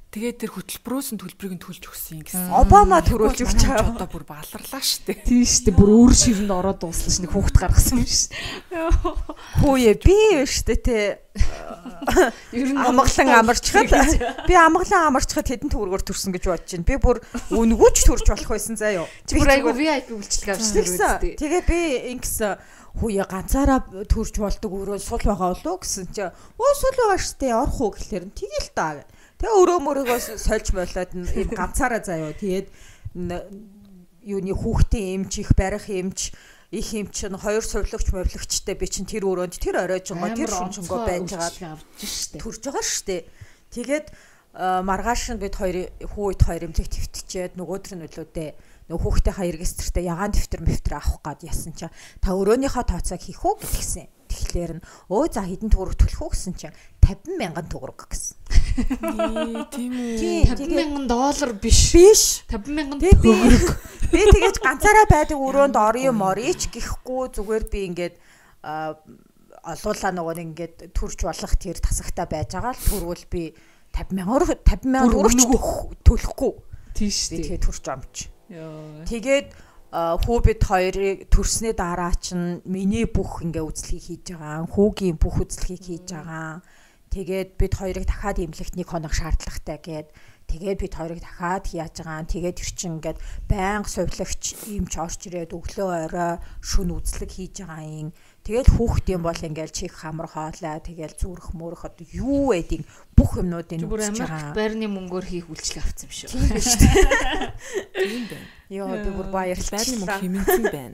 Тэгээд тэр хөтөлбөрөөс нь төлбөрийг нь төлж өгсөн гэсэн. Обама төрүүлж өгч байгаа. Одоо бүр бааларлаа штэ. Тийм штэ бүр өөр ширэнд ороод дуусна ш нэг хүүхд гаргасан юм ш. Хөөе би штэ те. Ер нь амгалан амарчхад би амгалан амарчхад хэдэн төгрөгөөр төрсөн гэж бодож байна. Би бүр үнгүүч төрж болох байсан заа юу. Бүр айгу VIP үйлчлэг авчихсан. Тэгээ би ингэсэн хөөе ганцаараа төрж болдог өөрөө сул байгаа болов гэсэн чи сул байгаа штэ орох уу гэхлээр нь тэгэл та. Тэгээ өрөө мөрөөгөө сольж болоод ийм ганцаараа заяа. Тэгээд юуны хүүхдийн эмч их барих эмч их эмч нь хоёр сувлагч мовлогчтой би чинь тэр өрөөнд тэр оройжгоо тэр шүнжэнгөө байж байгаа төрж байгаа штэ. Тэгээд маргааш нь бид хүүхэд хоёр эмнэлэг твтчихэд нөгөөдөр нь үлүүдээ нөгөө хүүхдийнхаа регистртээ ягаан дэвтэр авах гад ясан чинь та өрөөнийхөө тооцоог хийх үү гэсэн. Тэгэхээр нь за хэдэн төгрөг төлөх үү гэсэн чинь 50,000 төгрөг гэсэн. Тийм үү. $50,000 биш. 50,000 төгрөг. Би тэгэж ганцаараа байдаг өрөөнд орё морьч гэхгүй зүгээр би ингээд олуулаа нөгөө ингээд төрж болох тэр тасагтаа байж байгаа л төрвөл би 50,000 төгрөг төлөхгүй. Тийм шүү дээ. Тэгээд төрж амч. Тэгээд хүү бид хоёрыг төрснээ дараа чинь миний бүх ингээ үзлэгийг хийж байгаа. Хүүгийн бүх үзлэгийг хийж байгаа. Тэгээд бид хоёрыг дахиад эмнэлэгт 1 хоног шаардлагатай гээд тэгээд бид хоёрыг дахиад яаж байгаа. Тэгээд тэр чинь ингээд байнга сувлагч эмч орж ирээд өглөө орой шүн үзлэг хийж байгаа юм. Тэгэл хүүхдийн бол ингээл чих хамар хоолой тэгэл зүрх мөрөх одоо юу байдیں۔ Бүх юмнуудыг үзэж байгаа. Байрны мөнгөөр хийх үйлчлэг авсан юм шүү. Тийм шүү дээ. Тийм байна. Йоо би бүр баярлалаа. Байрны мөнгө хэмнэн байна.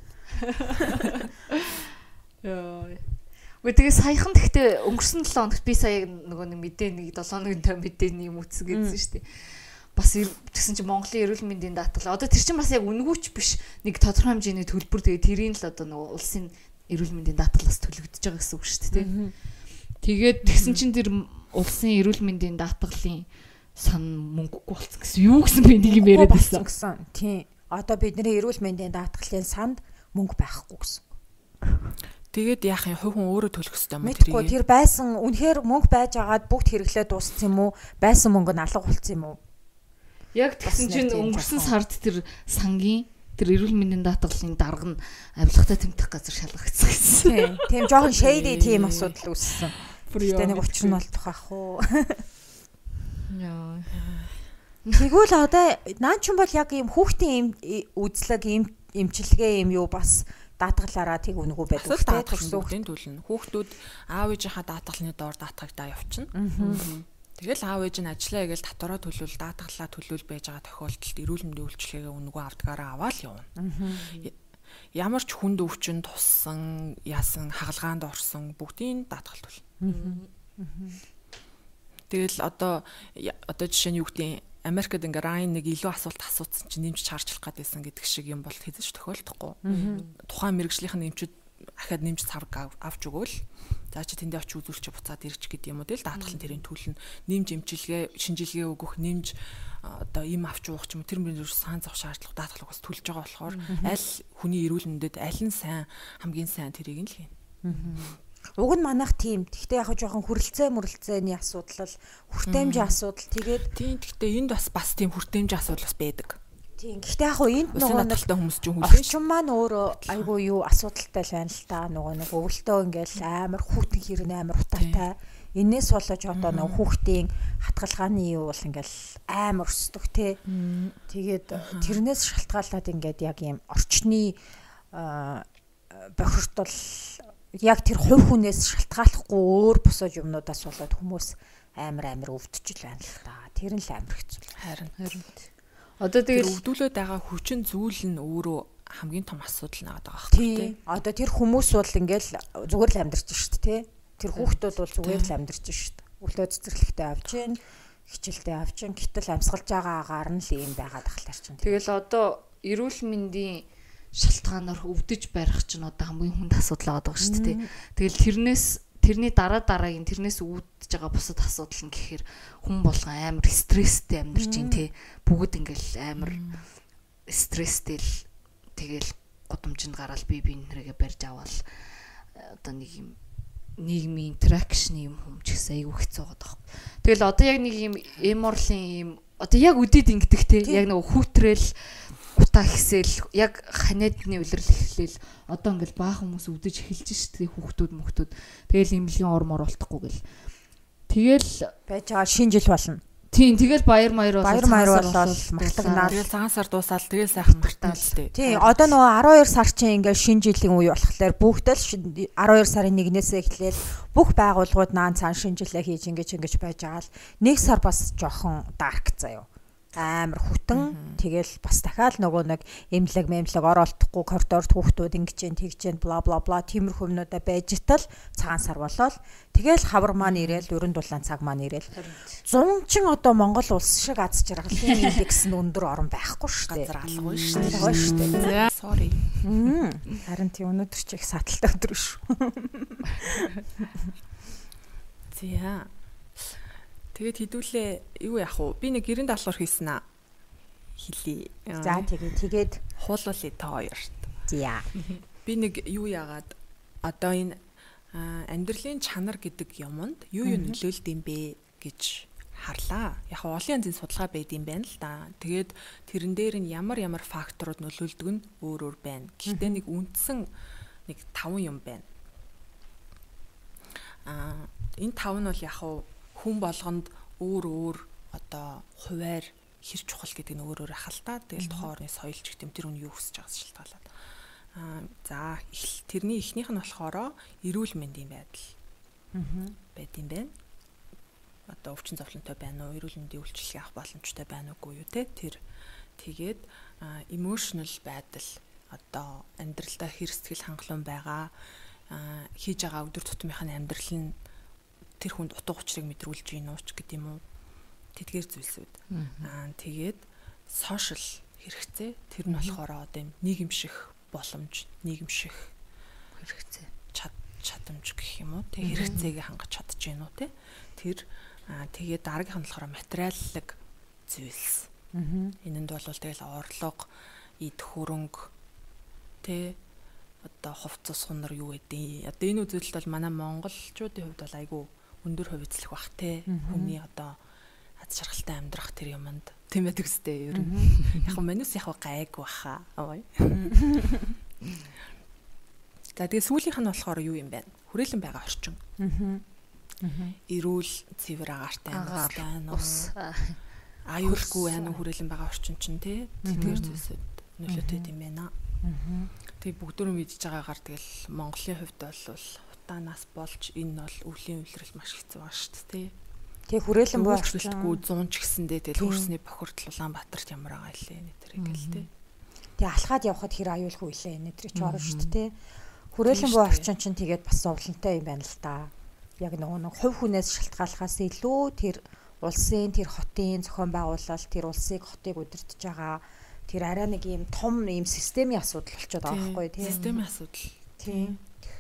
Йоо. Тэгээ саяхан гэхдээ өнгөрсөн 7 хоногт би сая нөгөө нэг мэдээ нэг 7 хоногийн мэдээний юм үтсэн гэсэн шүү дээ. Бас тэгсэн чинь Монголын эрүүл мэндийн даатгал. Одоо тэр чинь бас яг үнгүүч биш. Нэг тодорхой хэмжээний төлбөр тэгээ тэрийн л одоо нөгөө улсын эрүүл мэндийн даатгалаас төлөгдөж байгаа гэсэн үг шүү дээ. Тэгээд тэгсэн чинь тэр улсын эрүүл мэндийн даатгалын сан мөнгөгүй болсон гэсэн. Юу гэсэн би нэг юм яриад байсан. Тийм. Одоо бидний эрүүл мэндийн даатгалын санд мөнгө байхгүй гэсэн. Тэгээд яах юм хувь хүн өөрөө төлөх ёстой юм уу тэрийг? Мэдгүй тэр байсан үнэхээр мөнгө байж агаад бүгд хэрэглээ дууссан юм уу? Байсан мөнгө нь алга болсон юм уу? Яг тэгсэн чинь өнгөрсөн сард тэр сангийн тэр эрүүл мэндийн даатгалын дарга нь авилгатай тэмдэх газар шалгагдсан гэсэн. Тийм жоохон shady тийм асуудал үүссэн. Гэтэ нэг учир нь болдох ах уу. Яа. Тэгвэл одоо наа ч юм бол яг ийм хүүхдийн үзлэг эмчилгээ юм юу бас даатгалаараа тэг үнгүү байдаг. Хүүхдийн төлнө. Хүүхдүүд аав ээжийнхаа даатгалны доор даатгагдаа явчихна. Тэгэл аав ээж нь ажиллаа гээл татвараа төлвөл даатгалаа төлвөл байж байгаа тохиолдолд эрүүл мэндийн үйлчилгээгээ үнгүү авдгаараа аваад явна. Ямар ч хүнд өвчин туссан, яасан, хагалгаанд орсон бүгдийн даатгал төлнө. Тэгэл одоо жишээ нь юу гэдэг Америкт ингээ Райн нэг илүү асуулт асуусан чинь нэмж чарчлах гэдээсэн гэдэг шиг юм бол хэзээ ч тохиолдохгүй. Тухайн мэрэгжлийнх нь эмчүүд ахаад нэмж цавраг авч өгөөл. За чи тэндээ очиж үзүүлчих буцаад ирчих гэдэг юм уу тэгэл даатгал нь тэрийн төлнө. Нэмж эмчилгээ, шинжилгээ өгөх, нэмж одоо им авч уух ч юм тэр мөрөөр сан зов шаардлага даатгал угаас төлж байгаа болохоор аль хүний эрүүл мэндэд аль нь сайн хамгийн сайн тэрийг нь л хийнэ. Уг нь манайх тийм. Гэхдээ яг жоохон хүрэлцээний асуудал, хүртээмжийн асуудал тэгээд тийм. Гэхдээ энд бас тийм хүртээмжийн асуудал бас байдаг. Тийм. Гэхдээ яг энд нөгөө талтай хүмүүс ч юм хүлээж. Орчин маань өөрөө айгүй юу асуудалтай байна л та. Нөгөө нэг өвөлтөө ингээл амар хүүхдийн хэрэг амар утаатай. Энээс болоод одоо нөгөө хүүхдийн хатгалгааны юу бол ингээл амар өсдөг те. Тэгээд тэрнээс шалтгаалаад ингээд яг юм орчны бохирдол яг тэр хувь хүнээс шалтгааллахгүй өөр босоо юмнуудаас болоод хүмүүс амар өвдөж л байна л та. Тэр нь л амар хэцүү. Харин. Одоо тэгэл өвдүүлээд байгаа хүчин зүйл нь өөрөө хамгийн том асуудал нэгээд байгаа хэрэг тийм. Одоо тэр хүмүүс бол ингээл зүгээр л амьдарч шүү дээ, тий. Тэр хүүхдүүд бол зүгээр л амьдарч шүү дээ. Өглөө цэцэрлэгтээ авч гин, хичээлдээ авч гин, гэтэл амьсгалж байгаа агаар нь л юм байгаад ахлаар чинь. Тэгэл одоо эрүүл мэндийн шалтгаанаар өвдөж барих чинь одоо хамгийн хүнд асуудал байгаа шүү дээ. Тэгэл тэрний дараагийн тэрнээс үүдэж байгаа бусад асуудал нь гэхээр хүн болгон амар стресстэй амьдарч ин тий. Бүгд ингээл амар стресстэй л тэгэл гудамжинд гараад бие биенээрээ барьж аваад одоо нэг юм нийгмийн интеракшн юм хүм ч гэсэн айгүй хэцүү байгаа даа. Тэгэл одоо яг нэг юм эморлын юм одоо яг үдэд ингэдэг те. Яг нэг хүүтрэл утаа ихсэл яг ханиадны улирал эхлээл одоо ингээл баахан хүмүүс үдэж эхэлж штэ хүүхдүүд. Тэгэл имлэгийн ормор болтохгүй гэл. Тэгэл байж байгаа шинэ жил болно. Тийм тэгэл баяр маяр болоод мартагнаа. Тэгэл цагаан сар дуусаад тэгэл сайхан мартаал тээ. Тийм одоо нөгөө 12 сар чинь ингээл шинэ жилийн үе болохоор бүгдэл 12 сарын 1-ээс эхлээл бүх байгууллагууд наан цаан шинэ жилээ хийж ингэж байж байгаа л нэг сар бас жоохон дарк заяа. Амар хүтэн тэгэл бас дахиад нөгөө нэг эмлэг оролтохгүй коридорт хүүхдүүд тэгж бла бла бла тиймэрхүү юмнуудаа байж тал цагаан сар болоод тэгэл хавар маань ирээл өрн дулаан цаг маань ирээл 100 чин одоо Монгол улс шиг аз жаргалын индекс нь өндөр орон байхгүй шүү дээ. Газар алга шүү дээ. Sorry. Харин тийм өнөөдөр ч их саталтай өдөр шүү. Зя. Тэгээд хідүүлээ юу яах вэ? Би нэг 90 доллар хийсэн аа. Хилий. За тэгээд хуулуулъя та хоёрт. За. Би нэг юу яагаад одоо энэ амьдралын чанар гэдэг юмд юу нөлөөлд юм бэ гэж харлаа. Яг олон янзын судалгаа байд юм байна л да. Тэгээд тэрэн дээр нь ямар факторууд нөлөөлдөг нь өөр байна. Гэхдээ нэг үндсэн нэг 5 юм байна. Энэ 5 нь бол яг хүн болгонд өөр одоо хуваар хэр чухал гэдэг нь өөр ахалтай. Тэгэл тухайн орны соёл ч гэдэм тэр үн юу хүсэж байгаас шалтгаалаад. За тэрний эхнийх нь болохоор эрүүл мэндийн байдал. Байд юм байна. Одоо өвчин зовлонтой байна уу? Эрүүл мэндийн үйлчилгээ авах боломжтой байна уугүй юу те? Тэр тэгээд emotional байдал одоо амьдралдаа хэр сэтгэл хангалуун байгаа хийж байгаа өдөр тутмынхаа амьдрал нь тэр хүнд утга учирыг мэдрүүлж гин ууч гэдэг юм уу тэдгээр зүйлсүүд тэгээд сошиал хэрэгцээ тэр нь болохоор одоо нийгэмших боломж нийгэмших хэрэгцээ чадамж гэх юм уу тэг хэрэгцээг хангаж чадж гин үү те тэр тэгээд дараагийнх нь болохоор материаллык зүйлс энэнд бол тэгэл орлого эд хөрөнгө те одоо хувцас хунар юу гэдэг одоо энэ үзэлт бол манай монголчуудын хувьд бол айгүй өндөр хувь эзлэх бах те хүний одоо аз жаргалтай амьдрах тэр юмд тийм байдаг үстэй ер нь яг манус яг гайг баха ой за тэгээ сүүлийнх нь болохоор юу юм бэ хүрээлэн байгаа орчин эрүүл цэвэр агаартай байна ус аюулгүй байна хүрээлэн байгаа орчин чинь те тэдгээр зүйлсүүд нөлөөтэй юм байна тэг бүгдөө мэдж байгаагаар тэгэл Монголын хувьд бол утаанаас болж энэ бол өвлийн үйлрэл маш хэцүү байна шүү дээ. Тэг хүрээлэн буурчлалгүй 100 ч гэсэндээ тэгэл хөрсний бохирдол Улаанбаатарт ямар байгаа илээ нэтэр ингээл те. Тэг алхаад явхад хэр аюулгүй илээ нэтэр ч орно шүү дээ. Хүрээлэн буу орчин чинь тэгээд бас зовлонтой юм байна л да. Яг нэг хувь хүнээс шалтгаалхаас илүү тэр улсын тэр хотын зохион байгуулалт тэр хотыг удирдах байгаа тэр арай нэг юм том юм системийн асуудал болчиход байгаа байхгүй тийм системийн асуудал тийм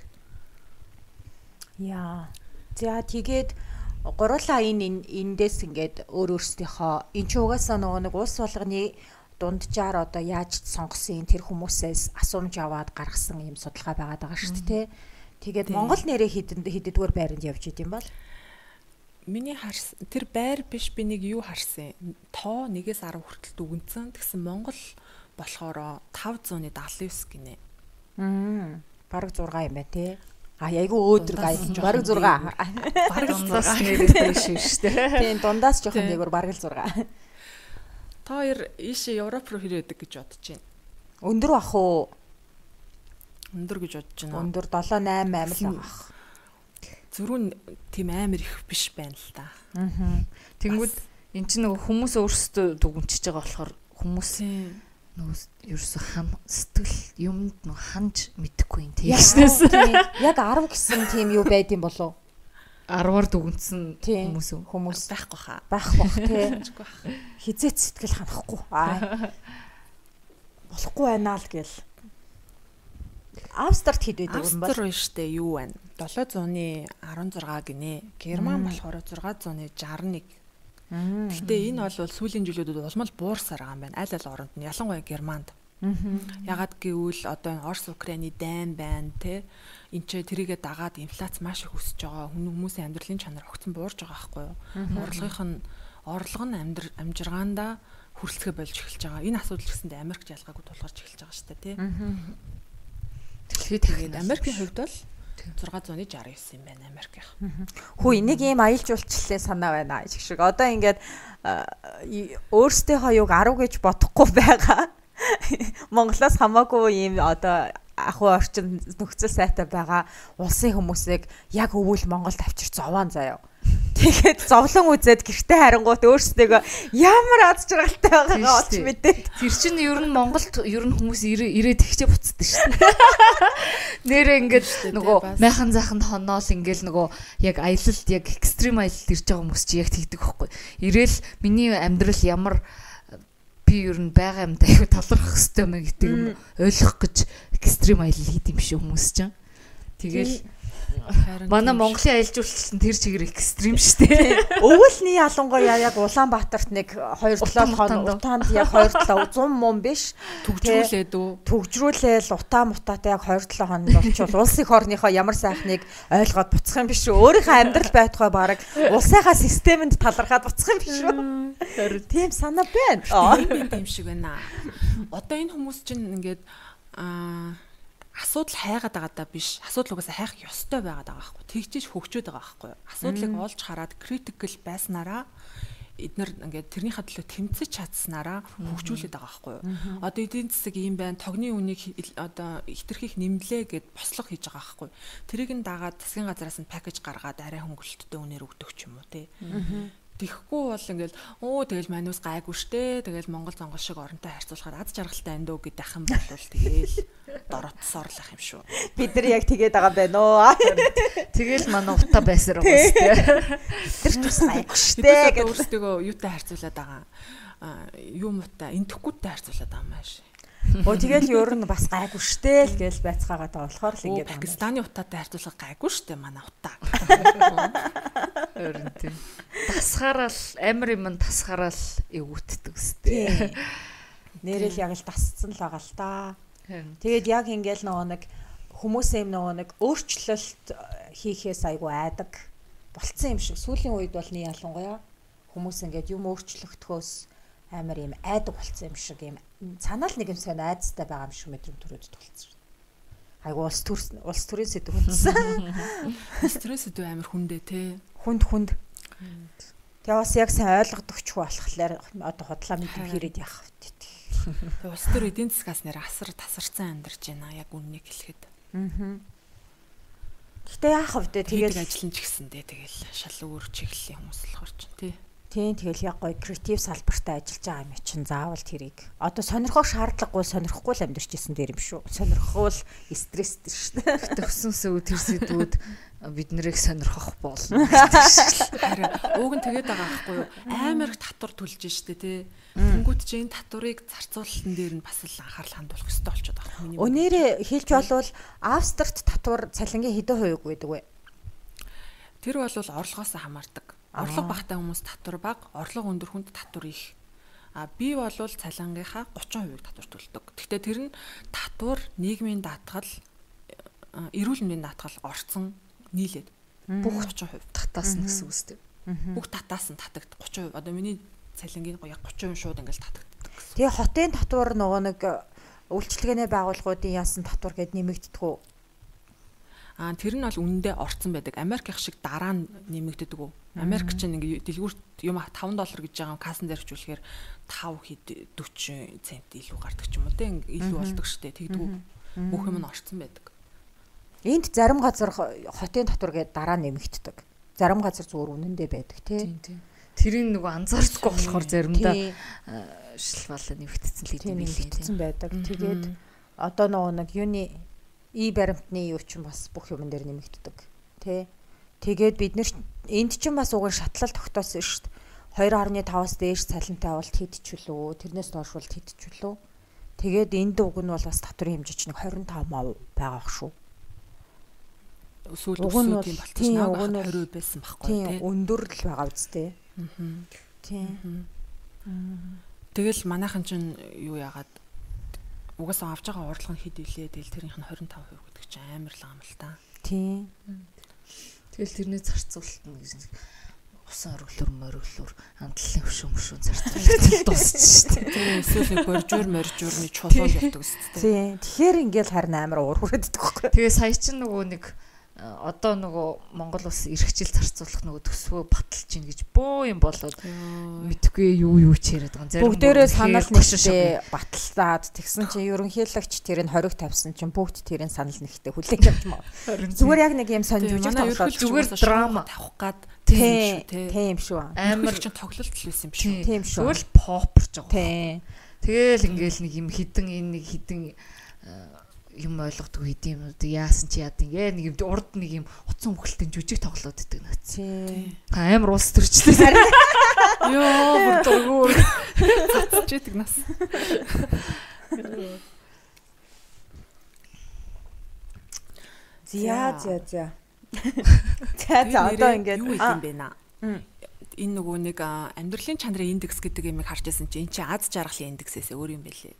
яа за тэгээд гурлаа эндээс ингээд өөрсдийнхөө эн чи угаасаа нэг улс болгоны дунджаар одоо яаж сонгосон тэр хүмүүсээс асуумж аваад гаргасан юм судалгаа байгаад байгаа шүү дээ тэгээд Монгол нэрээ хэддүгээр байранд явж идэм бол миний харсан тэр байр биш би нэг юу харсан тоо 1-10 хүртэл дүгнсэн тэгсэн Монгол болохоор 579 гинэ. Бараг 6 юм байна те. Айгу өөдрөг бараг 6. Бараг 6 нэртэй шүү дээ. Тийм дундаас жоохон дээгүүр бараг 6. Та хоёр ийшээ Европ руу хэрэг байдаг гэж бодож байна. Өндөр бах уу? Өндөр гэж бодож байна. Өндөр 7 8 8 л бах. Зүрүүн тийм амар их биш байна л да. Тэнгүүд эн чинь нөгөө хүмүүс өөрсдөө дүгнчихэж байгаа болохоор хүмүүс нөгөө ерөөсө сэтгэл юмд нөгөө ханж мэдэхгүй юм тийм. Яг 10 гэсэн тийм юу байд юм болов? 10-аар дүгнсэн хүмүүс байхгүй хаа. Байхгүй тийм. Хизээч сэтгэл ханахгүй. Болохгүй байна л гэл. Австрт хэд байдаг юм бол? Австр штэ юу байна? 716 гинэ. Герман болохоор 661. Гэхдээ энэ бол сүүлийн жилүүдэд улмал буурсаар байгаа юм байна. Аль аль оронд нь ялангуяа Германд. Ягаад гэвэл одоо Орос Украины дайн байна те. Энд ч тэрийгэ дагаад инфляц маш их өсөж байгаа. Хүмүүсийн амьдралын чанар огцон буурж байгаа байхгүй юу? Орлого нь амжиргаандаа хүрэлцгээ болж эхэлж байгаа. Энэ асуудал гэсэндээ Америкч ялгаагүй тулгарч эхэлж байгаа шүү дээ тий. Тэгээд Америкийн хувьд бол 669 юм байна Америкийнх. Хүү нэг ийм аялал жуулчлалын санаа байна гэх шиг. Одоо ингээд өөрсдийнхөө юг 10 гэж бодохгүй байгаа. Монголоос хамаагүй ийм одоо ахуй орчин нөхцөл сайтай байгаа улсын хүмүүсийг яг өвөл Монголд авчирч зовоон заяа. Тэгээд зовлон үзээд гэртээ харангуут өөрсдөө ямар аз жаргалтай байгаагаа олж мэдээ. Тэр чинь ер нь Монголд ер нь хүмүүс ирээд ихчээ буцдаг шүү дээ. Нэрээ ингээд нөгөө майхан заханд хоноол ингээл нөгөө яг аялалд яг экстрим аялалд ирж байгаа хүмүүс чи яг тэгдэг байхгүй. Ирээл миний амьдрал ямар би ер нь байгаа юмтай аюу талархах хэрэгтэй мэй гэдэг юм ойлгох гэж экстрим аялал хийд юм шиг хүмүүс чинь. Тэгэл манай Монголын аялал жуулчлал тэр чигээр экстрим шүү дээ. Өвөлний ялангуяа яг Улаанбаатарт нэг 2-7 хоног утаанд яг 2-7 100 мөн биш төгжрүүлээд төгжрүүлээл утаа мутаатай яг 2-7 хоног болчихвол улс их орныхоо ямар сайхныг ойлгоод буцах юм биш үү? Өөрийнхөө амьдрал байтугай бараг улсынхаа системэнд талархаад буцах юм биш үү? Тийм санаа байна. Тийм шиг байна. Одоо энэ хүмүүс чинь ингээд асуудал хайгаад байгаа даа биш. Асуудал угаасаа хайх ёстой байгаад байгаа байхгүй. Тэгжиж хөгжөөд байгаа байхгүй. Асуудлыг олж хараад критикл байснараа эднэр ингээд тэрний хадлаа тэмцэж чадсанараа хөгжүүлээд байгаа байхгүй. Одоо эдийн засаг юм байна. Тогны үнийг одоо хитрхийх нэмлээ гэд бослого хийж байгаа байхгүй. Тэрийг нь дагаад засгийн газраас нь пакэж гаргаад арай хөнгөлөлттэй үнээр өгдөг ч юм уу те. Тэхгүй бол ингээл тэгэл манус гайгүй штэ. Тэгэл Монгол зонгол шиг оронтой харьцуулахаар аз жаргалтай андөө гэдэг юм бол тэгэл доротс орлох юм шүү. Бид нар яг тэгээд байгаа байна оо. Тэгэл манай утаа байсаар байгаа штэ. Тэр ч бас гайгүй штэ гэдэг өөрсдөө юутай харьцуулаад байгаа. Юу муутай энтэхгүйтэй харьцуулаад байгаа юм ааш. Тэгэл ер нь бас гайгүй штэ л гээл байцгаагаа та болохоор л ингэж Пакистаны утаатай харьцуулах гайгүй штэ манай утаа. Өрн тийм. Тасгаарал амар юм тасгаарал эвгүтдэг үстэй. Нэрэл яг л тасцсан л байгаа л та. Тэгээд яг ингээл нөгөө нэг хүмүүсээ нөгөө нэг өөрчлөлт хийхээс айгүй айдаг болцсон юм шиг. Сүүлийн үед бол нэг ялангуяа хүмүүс ингээд юм өөрчлөгдөхөөс амар юм айдаг болцсон юм шиг юм. Санаал нэг юм сайн айдастай байгаа юм шиг мэдрэмт төрөөд толцсон. Айгүй улс төрийн сэдв болсон. Стресс сэдв амар хүндээ те. Хүнд. Тэгээ бас яг сайн ойлгодогчгүй болохоор одоо худлаа мэдэм хийрээд явах вэ. Тэгээ улс төр эдийн засгаас нэр асар тасарсан амьдарч байна яг үннийг хэлэхэд. Гэтэ яах вэ тэгээд ажиллан ч гэсэндээ тэгэл шал өөр чиглэлийн хүмүүс болохоор ч тий. Тийм тэгэл яг гоё креатив салбартай ажиллаж байгаа юм чинь заавал тэрийг одоо сонирхох шаардлагагүй сонирхгүй л амьдарч исэн дээр юм шүү. Сонирхвол стресстэй шүү дээ. Төвсөнсөө тэр сэдвүүд бид нарыг сонирхох болно. Харин ууг нь тэгээд байгаа байхгүй юу? Амар их татвар төлж штэ тий. Тэнгүүд чи энэ татварыг зарцуулалтын дээр нь бас л анхаарал хандуулах хэрэгтэй болчиход байгаа юм. Өнөөрэ хэлж болвол Австрт татвар цалингийн хэдэн хувийг байдаг вэ? Тэр бол орлогоос хамаардаг. Орлого багтай хүмүүс татвар бага, орлого өндөр хүнд татвар их. Би бол цалингийнхаа 30%-ийг татвар төлдөг. Гэхдээ тэр нь татвар, нийгмийн даатгал, эрүүл мэндийн даатгал орцсон нийлээд бүх 30% татаас нь гэсэн үстэй. Бүх татаас нь татагд 30%. Одоо миний цалингийн яг 30% шууд ингээл татагддаг. Тэгээ хотын татвар нөгөө нэг үйлчлэгээний байгууллагуудын яасан татвар гэд нэмэгддэг үү? Тэр нь бол үнэндээ орцсон байдаг. Америк их шиг дараа нь нэмэгддэг үү? Америк чинь ингээ дэлгүүрт юм $5 гэж байгаа кассан дээр хвчүүлэхээр 5 хэд 40 цент илүү гардаг ч юм уу те илүү болдог штэ. Тэгдэггүй. Бүх юм нь орцсон байдаг. Энд зарим газар хотын татвар гээд дараа нэмэгддэг. Зарим газар зүгээр үнэндээ байдаг те. Тэрийг нөгөө анзаардаггүй болохоор заримдаа шилбалаа нэмэгдсэн л юм нэмэгдсэн байдаг. Тэгээд одоо нөгөө нэг юуны баримтны юу ч бас бүх юм дээр нэмэгддэг. Тэ. Тэгээд бид нэр энд ч бас уг нь шатлал тогтоосон шүү дээ. 2.5-аас дээш цалинтай авалт хийдчихвүлөө. Тэрнээс доош бол хийдчихвүлөө. Тэгээд энд уг нь бол бас татварын хэмжээ чинь 25% байгаа ах шүү. Сүүл өсөөд юм болчихсон. 20% байсан байхгүй тий. Өндөр л байгаа үстэй. Тий. Тэгэл манайхан чинь юу яагаад угаасаа авч байгаа орлого нь хэд илээ. Тэгэл тэрийнх нь 25% гэдэг чинь амар л юм л та. Тийм. Тэгэл тэрний зарцуулалтна гэж усан оргилуур амтлалын хөшөө зарцуулалт дуусчих шүү дээ. Тийм эсвэл нэг боржуурны чулуул явдаг үстэй. Тийм. Тэгэхээр ингээл харин амар уур хүрээддэг байхгүй. Тэгээ сая чинь нөгөө нэг одоо нөгөө Монгол улс эрхчил зарцуулах нөгөө төсвөө баталж гин гэж бөө юм болоод мэдгүй юу ч яриад байгаа. Бүгдээрээ санал нэгтээ баталсаад тэгсэн чинь ерөнхийлөгч тэрийг 20 тавьсан чинь бүгд тэрийг санал нэгтээ хүлээн авч маа. Зүгээр яг нэг юм сонирхож тоглоод зүгээр драма тавих гад тийм шүү. Амар ч тоглолт л байсан юм шүү. Тийм шүү. Тэгвэл попорч байгаа. Тийм. Тэгэл ингээл нэг юм хідэн юм ойлгохгүй хэдийн юм яасан чи яад ингээ нэг юм урд нэг юм утсан хөлтөнд жүжиг тоглоод идэг наа. Тийм. Амар уус төрчлээ. Йоо бүр цацж идэг нас. За. За одоо ингээд юу юм бэ наа? Энэ нөгөө нэг амьдралын чанарын индекс гэдэг юмыг харж байсан чинь энэ чинь аз жаргалын индексээс өөр юм байлээ.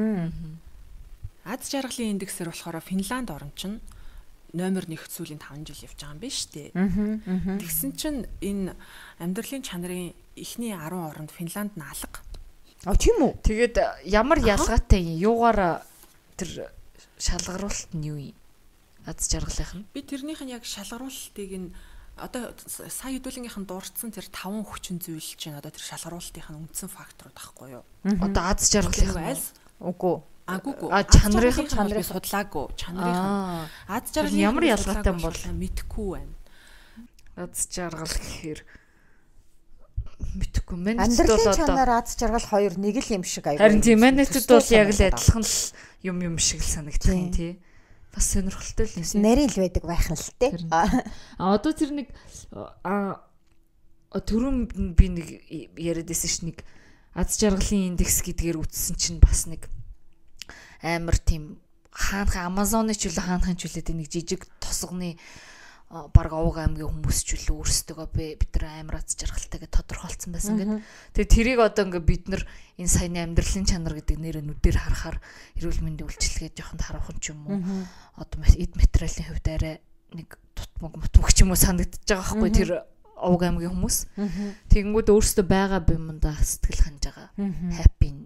Аз жаргалын индексээр болохоор Финланд орн чинь номер 1 сүүлийн 5 жил явж байгаа юм байна шүү дээ. Тэгсэн чинь энэ амьдралын чанарын эхний 10 оронд Финланд нь алга. Тийм үү? Тэгээд ямар ялгаатай юугаар тэр шалгаруулалт нь юу юм? Аз жаргалынх нь. Би тэрнийх нь яг шалгаруулалтыг нь одоо сая хэдүүлгийнх нь дурдсан тэр 5 хүчин зүйл чинь одоо тэр шалгаруулалтын үндсэн факторууд байхгүй юу? Одоо аз жаргалын үгүй. Чанарын судлаагүй. Чанарын аз жаргалын ямар ялгаатай юм бол мэдэхгүй байна. Аз жаргал гэхээр мэдэхгүй. Амьдралын чанар аз жаргал хоёр нэг л юм шиг аягүй. Харин тийм манайчд бол яг л адилхан л юм шиг л санагдах юм тий. Бас сонирхолтой л юм. Нарийн л байдаг байх нь л тий. Одоо тэр нэг түрүүн би нэг яриад байсан ш нэг аз жаргалын индекс гэдгээр үтсэн чинь бас нэг амар тийм хаанхан Амазоны ч үлээ хаанхан ч үлээ нэг жижиг тосгоны баг овг аймгийн хүмүүс ч үлээ өөрсдөө бид нар амар аз жаргалтай гэж тодорхойлцсон байсан гэдэг. Тэгээ тэрийг одоо ингээ бид нар энэ саяны амьдралын чанар гэдэг нэрээр нүдээр харахаар эрүүл мэндийн үйлчилгээ жоохонд харуулах ч юм уу. Одоо эд материалын хувьд арай нэг тутмаг ч юм уу санагдаж байгаа байхгүй тэр овг аймгийн хүмүүс. Тэгэнгүүт өөрсдөө байгаа юмдаа сэтгэл ханж байгаа. Happy